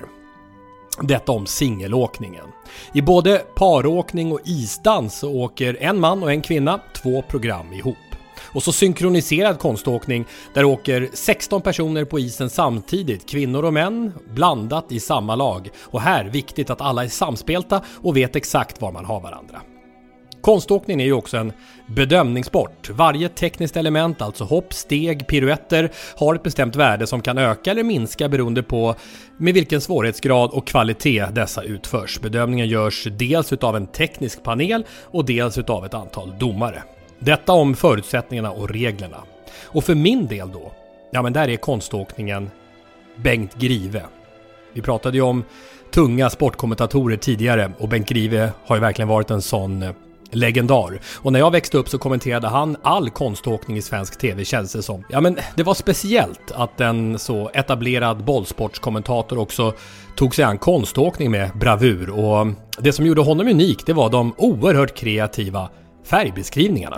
Detta om singelåkningen. I både paråkning och isdans så åker en man och en kvinna två program ihop. Och så synkroniserad konståkning, där åker sexton personer på isen samtidigt, kvinnor och män blandat i samma lag. Och här viktigt att alla är samspelta och vet exakt var man har varandra. Konståkning är ju också en bedömningssport. Varje tekniskt element, alltså hopp, steg, piruetter, har ett bestämt värde som kan öka eller minska beroende på med vilken svårighetsgrad och kvalitet dessa utförs. Bedömningen görs dels utav en teknisk panel och dels utav ett antal domare. Detta om förutsättningarna och reglerna. Och för min del då, ja men där är konståkningen Bengt Grive. Vi pratade ju om tunga sportkommentatorer tidigare, och Bengt Grive har ju verkligen varit en sån legendar. Och när jag växte upp så kommenterade han all konståkning i svensk tv, känns det som. Ja, men det var speciellt att en så etablerad bollsportskommentator också tog sig an konståkning med bravur. Och det som gjorde honom unik, det var de oerhört kreativa färgbeskrivningarna.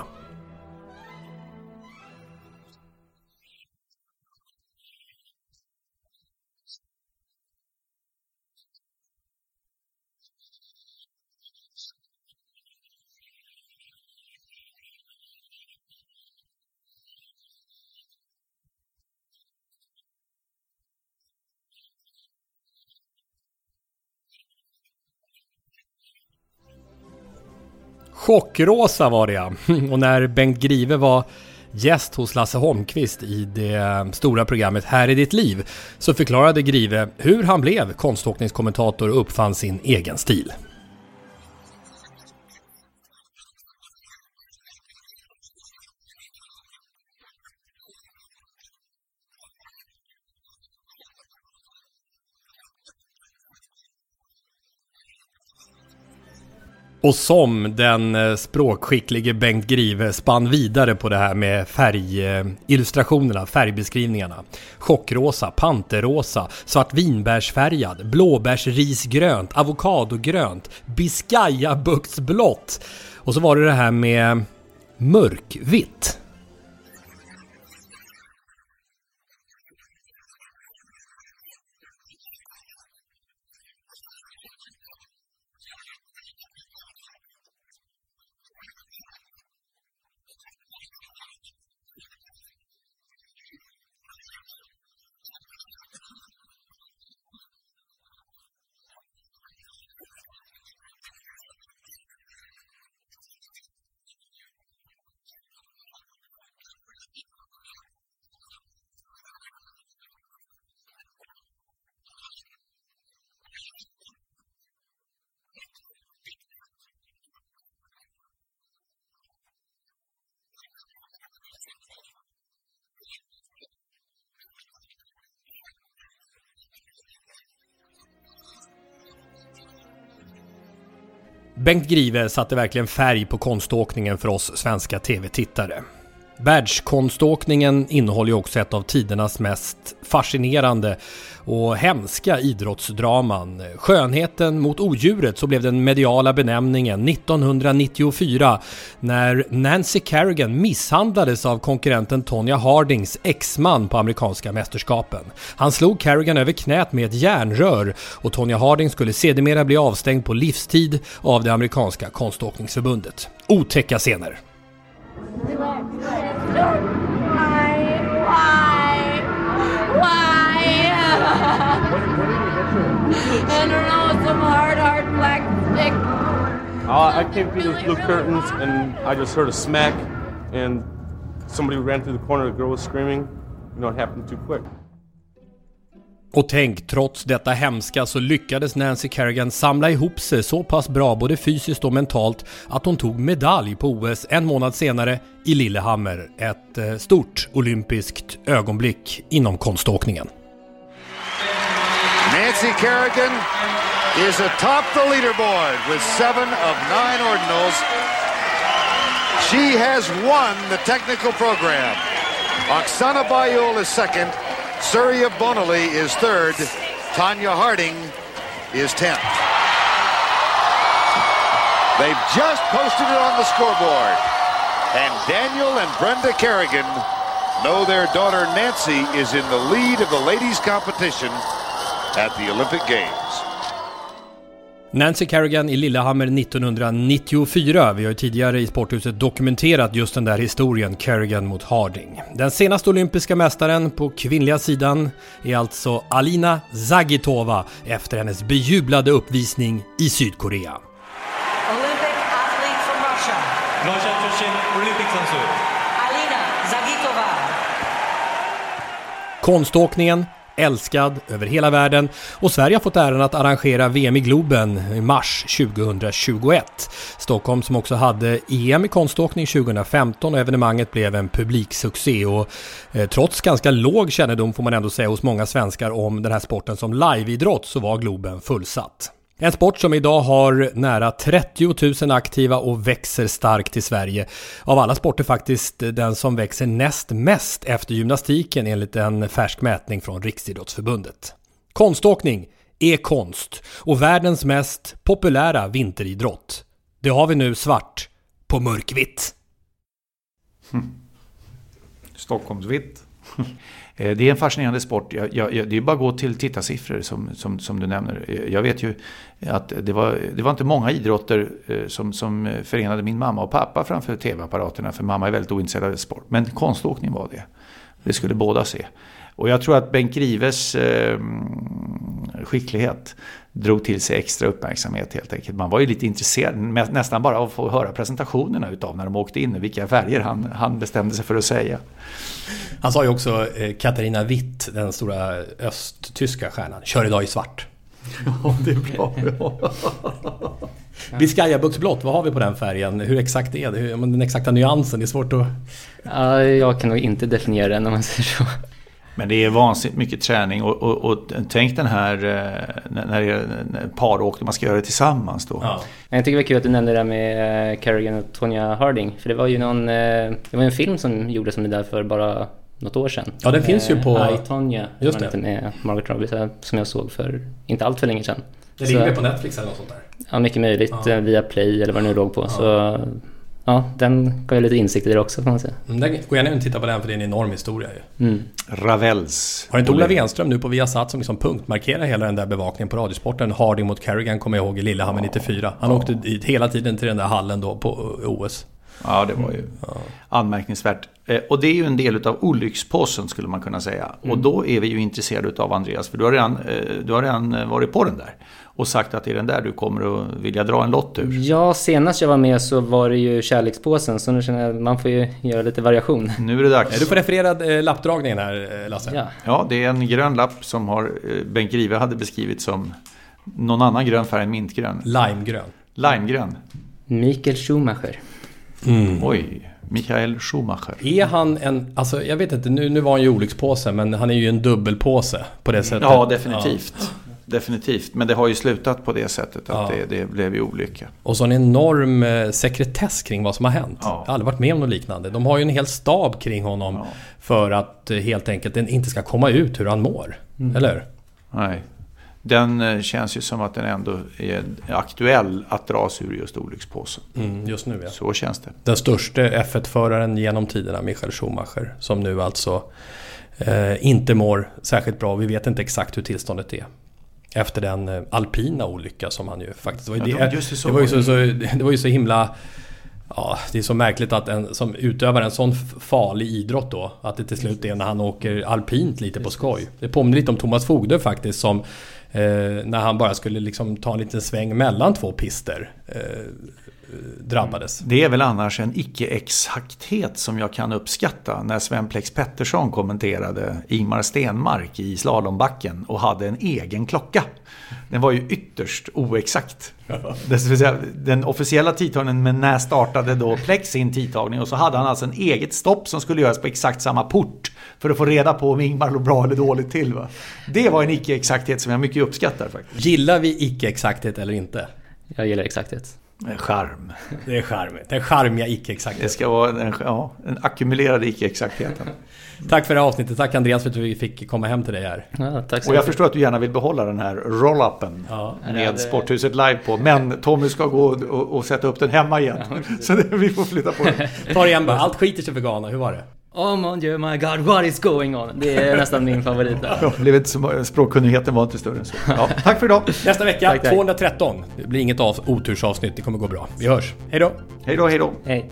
Chockrosa var det, ja. Och när Bengt Grive var gäst hos Lasse Holmqvist i det stora programmet Här är ditt liv, så förklarade Grive hur han blev konståkningskommentator och uppfann sin egen stil. Och som den språkskicklige Bengt Grive spann vidare på det här med färgillustrationerna, färgbeskrivningarna. Chockrosa, panterrosa, svartvinbärsfärgad, blåbärsrisgrönt, avokadogrönt, biskajabuxblått. Och så var det det här med mörkvitt. Bengt Grive satte verkligen färg på konståkningen för oss svenska tv-tittare. Världskonståkningen innehåller ju också ett av tidernas mest fascinerande och hemska idrottsdraman. Skönheten mot odjuret, så blev den mediala benämningen nittonhundranittiofyra när Nancy Kerrigan misshandlades av konkurrenten Tonya Hardings exman på amerikanska mästerskapen. Han slog Kerrigan över knät med ett järnrör och Tonya Harding skulle sedermera bli avstängd på livstid av det amerikanska konståkningsförbundet. Otäcka scener. Why? Why? Why? I don't know, some hard, hard black stick. Uh, I came through those blue curtains and I just heard a smack and somebody ran through the corner, the girl was screaming. You know, it happened too quick. Och tänk, trots detta hemska så lyckades Nancy Kerrigan samla ihop sig så pass bra både fysiskt och mentalt att hon tog medalj på O S en månad senare i Lillehammer. Ett eh, stort olympiskt ögonblick inom konståkningen. Nancy Kerrigan is atop the leaderboard with seven of nine ordinals. She has won the technical program. Oksana Bayul is second. Surya Bonali is third. Tonya Harding is tenth. They've just posted it on the scoreboard. And Daniel and Brenda Kerrigan know their daughter Nancy is in the lead of the ladies' competition at the Olympic Games. Nancy Kerrigan i Lillehammer nittonhundranittiofyra. Vi har ju tidigare i Sporthuset dokumenterat just den där historien, Kerrigan mot Harding. Den senaste olympiska mästaren på kvinnliga sidan är alltså Alina Zagitova efter hennes bejublade uppvisning i Sydkorea. Olympic athlete from Russia. 러시아 출신 올림픽 선수 Alina Zagitova. Konståkningen älskad över hela världen och Sverige har fått äran att arrangera V M i Globen i mars tjugohundratjugoett. Stockholm som också hade E M i konståkning tjugohundrafemton och evenemanget blev en publiksuccé och eh, trots ganska låg kännedom får man ändå säga hos många svenskar om den här sporten som liveidrott så var Globen fullsatt. En sport som idag har nära trettio tusen aktiva och växer starkt i Sverige. Av alla sporter faktiskt den som växer näst mest efter gymnastiken enligt en färsk mätning från Riksidrottsförbundet. Konståkning är konst och världens mest populära vinteridrott. Det har vi nu svart på mörkvitt. Hmm. Stockholmsvitt. Det är en fascinerande sport. Jag, jag, det är bara att gå till tittarsiffror som, som, som du nämner. Jag vet ju att det var, det var inte många idrotter som, som förenade min mamma och pappa framför tv-apparaterna. För mamma är väldigt ointresserad av sport. Men konståkning var det. Det skulle båda se. Och jag tror att Bengt Grives eh, skicklighet drog till sig extra uppmärksamhet helt enkelt. Man var ju lite intresserad nästan bara av att få höra presentationerna utav när de åkte in och vilka färger han, han bestämde sig för att säga. Han sa ju också eh, Katarina Witt, den stora östtyska stjärnan, kör idag i svart. Ja, det är bra. Biscayabuxblått, vad har vi på den färgen? Hur exakt är det? Hur, den exakta nyansen, det är svårt att... Ja, jag kan nog inte definiera den om man säger så. Men det är vansinnigt mycket träning och, och, och tänk den här när det är paråkning, man ska göra det tillsammans då. Ja. Jag tycker det var kul att du nämnde det där med Kerrigan och Tonya Harding. För det var ju någon, det var en film som gjordes som det där för bara något år sedan. Ja, den finns ju på... I, Tonya, just det. Med Margot Robbie som jag såg för inte allt för länge sedan. Det ligger med på Netflix eller något sånt där? Ja, mycket möjligt. Ja. Via Play eller vad det nu låg på. Ja. Så... Ja, den gav jag lite insikt i det också, kan man säga. Mm, gå gärna och titta på den, för det är en enorm historia ju. Mm. Ravels. Har inte Ola Wenström nu på Viasat som liksom punktmarkerar hela den där bevakningen på Radiosporten? Harding mot Kerrigan kommer jag ihåg i Lillehammer ja. nittiofyra. Han ja. åkte dit hela tiden till den där hallen då på O S. Ja, det var ju ja. anmärkningsvärt. Eh, och det är ju en del av olyckspåsen skulle man kunna säga. Mm. Och då är vi ju intresserade av Andreas, för du har redan, eh, du har redan varit på den där. Och sagt att det är den där du kommer att vilja dra en lott ur. Ja, senast jag var med så var det ju kärlekspåsen. Så nu känner jag att man får ju göra lite variation. Nu är det dags. Du får referera eh, lappdragningen här, Lasse. Ja. ja, det är en grön lapp som har eh, Bengt Grive hade beskrivit som någon annan grön färg än mintgrön. Limegrön. Limegrön. Michael Schumacher. Mm. Oj, Michael Schumacher. Är han en, alltså jag vet inte, nu, nu var han ju olyckspåse, men han är ju en dubbelpåse på det sättet. Ja, definitivt. Ja. definitivt. Men det har ju slutat på det sättet att ja. det, det blev ju olycka. Och så en enorm eh, sekretess kring vad som har hänt. Ja. Jag har aldrig varit med om något liknande. De har ju en hel stab kring honom ja. för att eh, helt enkelt den inte ska komma ut hur han mår. Mm. Eller? Nej. Den eh, känns ju som att den ändå är aktuell att dras ur just olyckspåsen. Mm, just nu, ja. Så känns det. Den största F ett-föraren genom tiderna, Michael Schumacher, som nu alltså eh, inte mår särskilt bra. Vi vet inte exakt hur tillståndet är. Efter den eh, alpina olycka som han ju faktiskt... Var ju ja, det, det, det, var ju så, så, det var ju så himla... Ja, det är så märkligt att en som utövar en sån farlig idrott då, att det till slut är när han åker alpint lite på skoj. Det påminner lite om Thomas Fogde faktiskt, som eh, när han bara skulle liksom ta en liten sväng mellan två pister eh, drabbades. Det är väl annars en icke-exakthet som jag kan uppskatta när Sven Plex Pettersson kommenterade Ingmar Stenmark i slalombacken och hade en egen klocka. Den var ju ytterst oexakt. Den officiella tidtagningen, men när startade då Plex sin tidtagning, och så hade han alltså en eget stopp som skulle göras på exakt samma port för att få reda på om Ingmar låg bra eller dåligt till. Va? Det var en icke-exakthet som jag mycket uppskattar faktiskt. Gillar vi icke-exakthet eller inte? Jag gillar exakthet. Charm. Det är charmigt. Den charmiga icke-exaktheten. Det ska vara en, ja, en ackumulerad icke-exaktheten. Tack för det här avsnittet. Tack Andreas för att vi fick komma hem till dig här. Ja, tack så och jag förstår att du gärna vill behålla den här roll-upen ja, med det... Sporthuset live på. Men Tommy ska gå och, och sätta upp den hemma igen. Ja, så det, vi får flytta på den. Ta det igen bara. Allt skiter sig för Ghana. Hur var det? Oh mon dieu, my god, what is going on? Det är nästan min favorit där. Ja, blev inte så, språkkunnigheten var inte större än så. Ja, tack för idag. Nästa vecka, tack, tack. tvåhundratretton. Det blir inget av, otursavsnitt, det kommer gå bra. Vi hörs. Hej då. Hej då, hej då. Hej.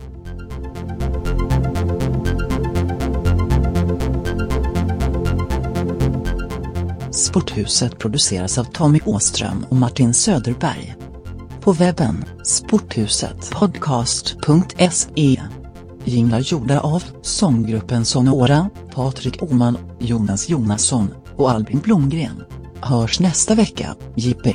Sporthuset produceras av Tommy Åström och Martin Söderberg. På webben sporthuset podcast punkt se. Jinglar gjorda av sånggruppen Sonora, Patrik Oman, Jonas Jonasson och Albin Blomgren. Hörs nästa vecka, J P.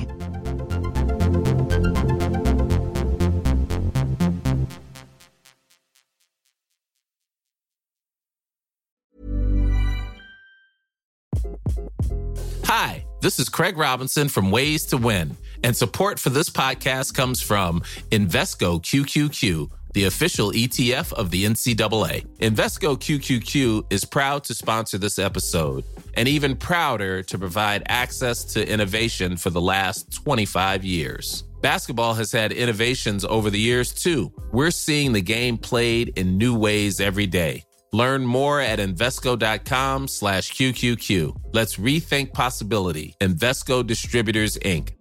Hi, this is Craig Robinson from Ways to Win, and support for this podcast comes from Invesco Q Q Q, the official E T F of the N C double A. Invesco Q Q Q is proud to sponsor this episode, and even prouder to provide access to innovation for the last twenty-five years. Basketball has had innovations over the years, too. We're seeing the game played in new ways every day. Learn more at Invesco.com slash QQQ. Let's rethink possibility. Invesco Distributors, Incorporated.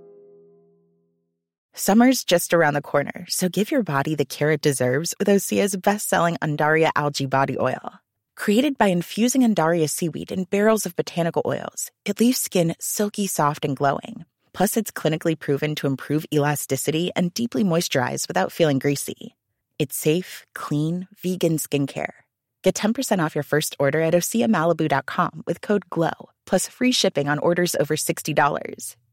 Summer's just around the corner, so give your body the care it deserves with Osea's best-selling Undaria Algae Body Oil. Created by infusing Undaria seaweed in barrels of botanical oils, it leaves skin silky, soft, and glowing. Plus, it's clinically proven to improve elasticity and deeply moisturize without feeling greasy. It's safe, clean, vegan skincare. Get ten percent off your first order at Osea Malibu dot com with code GLOW, plus free shipping on orders over sixty dollars.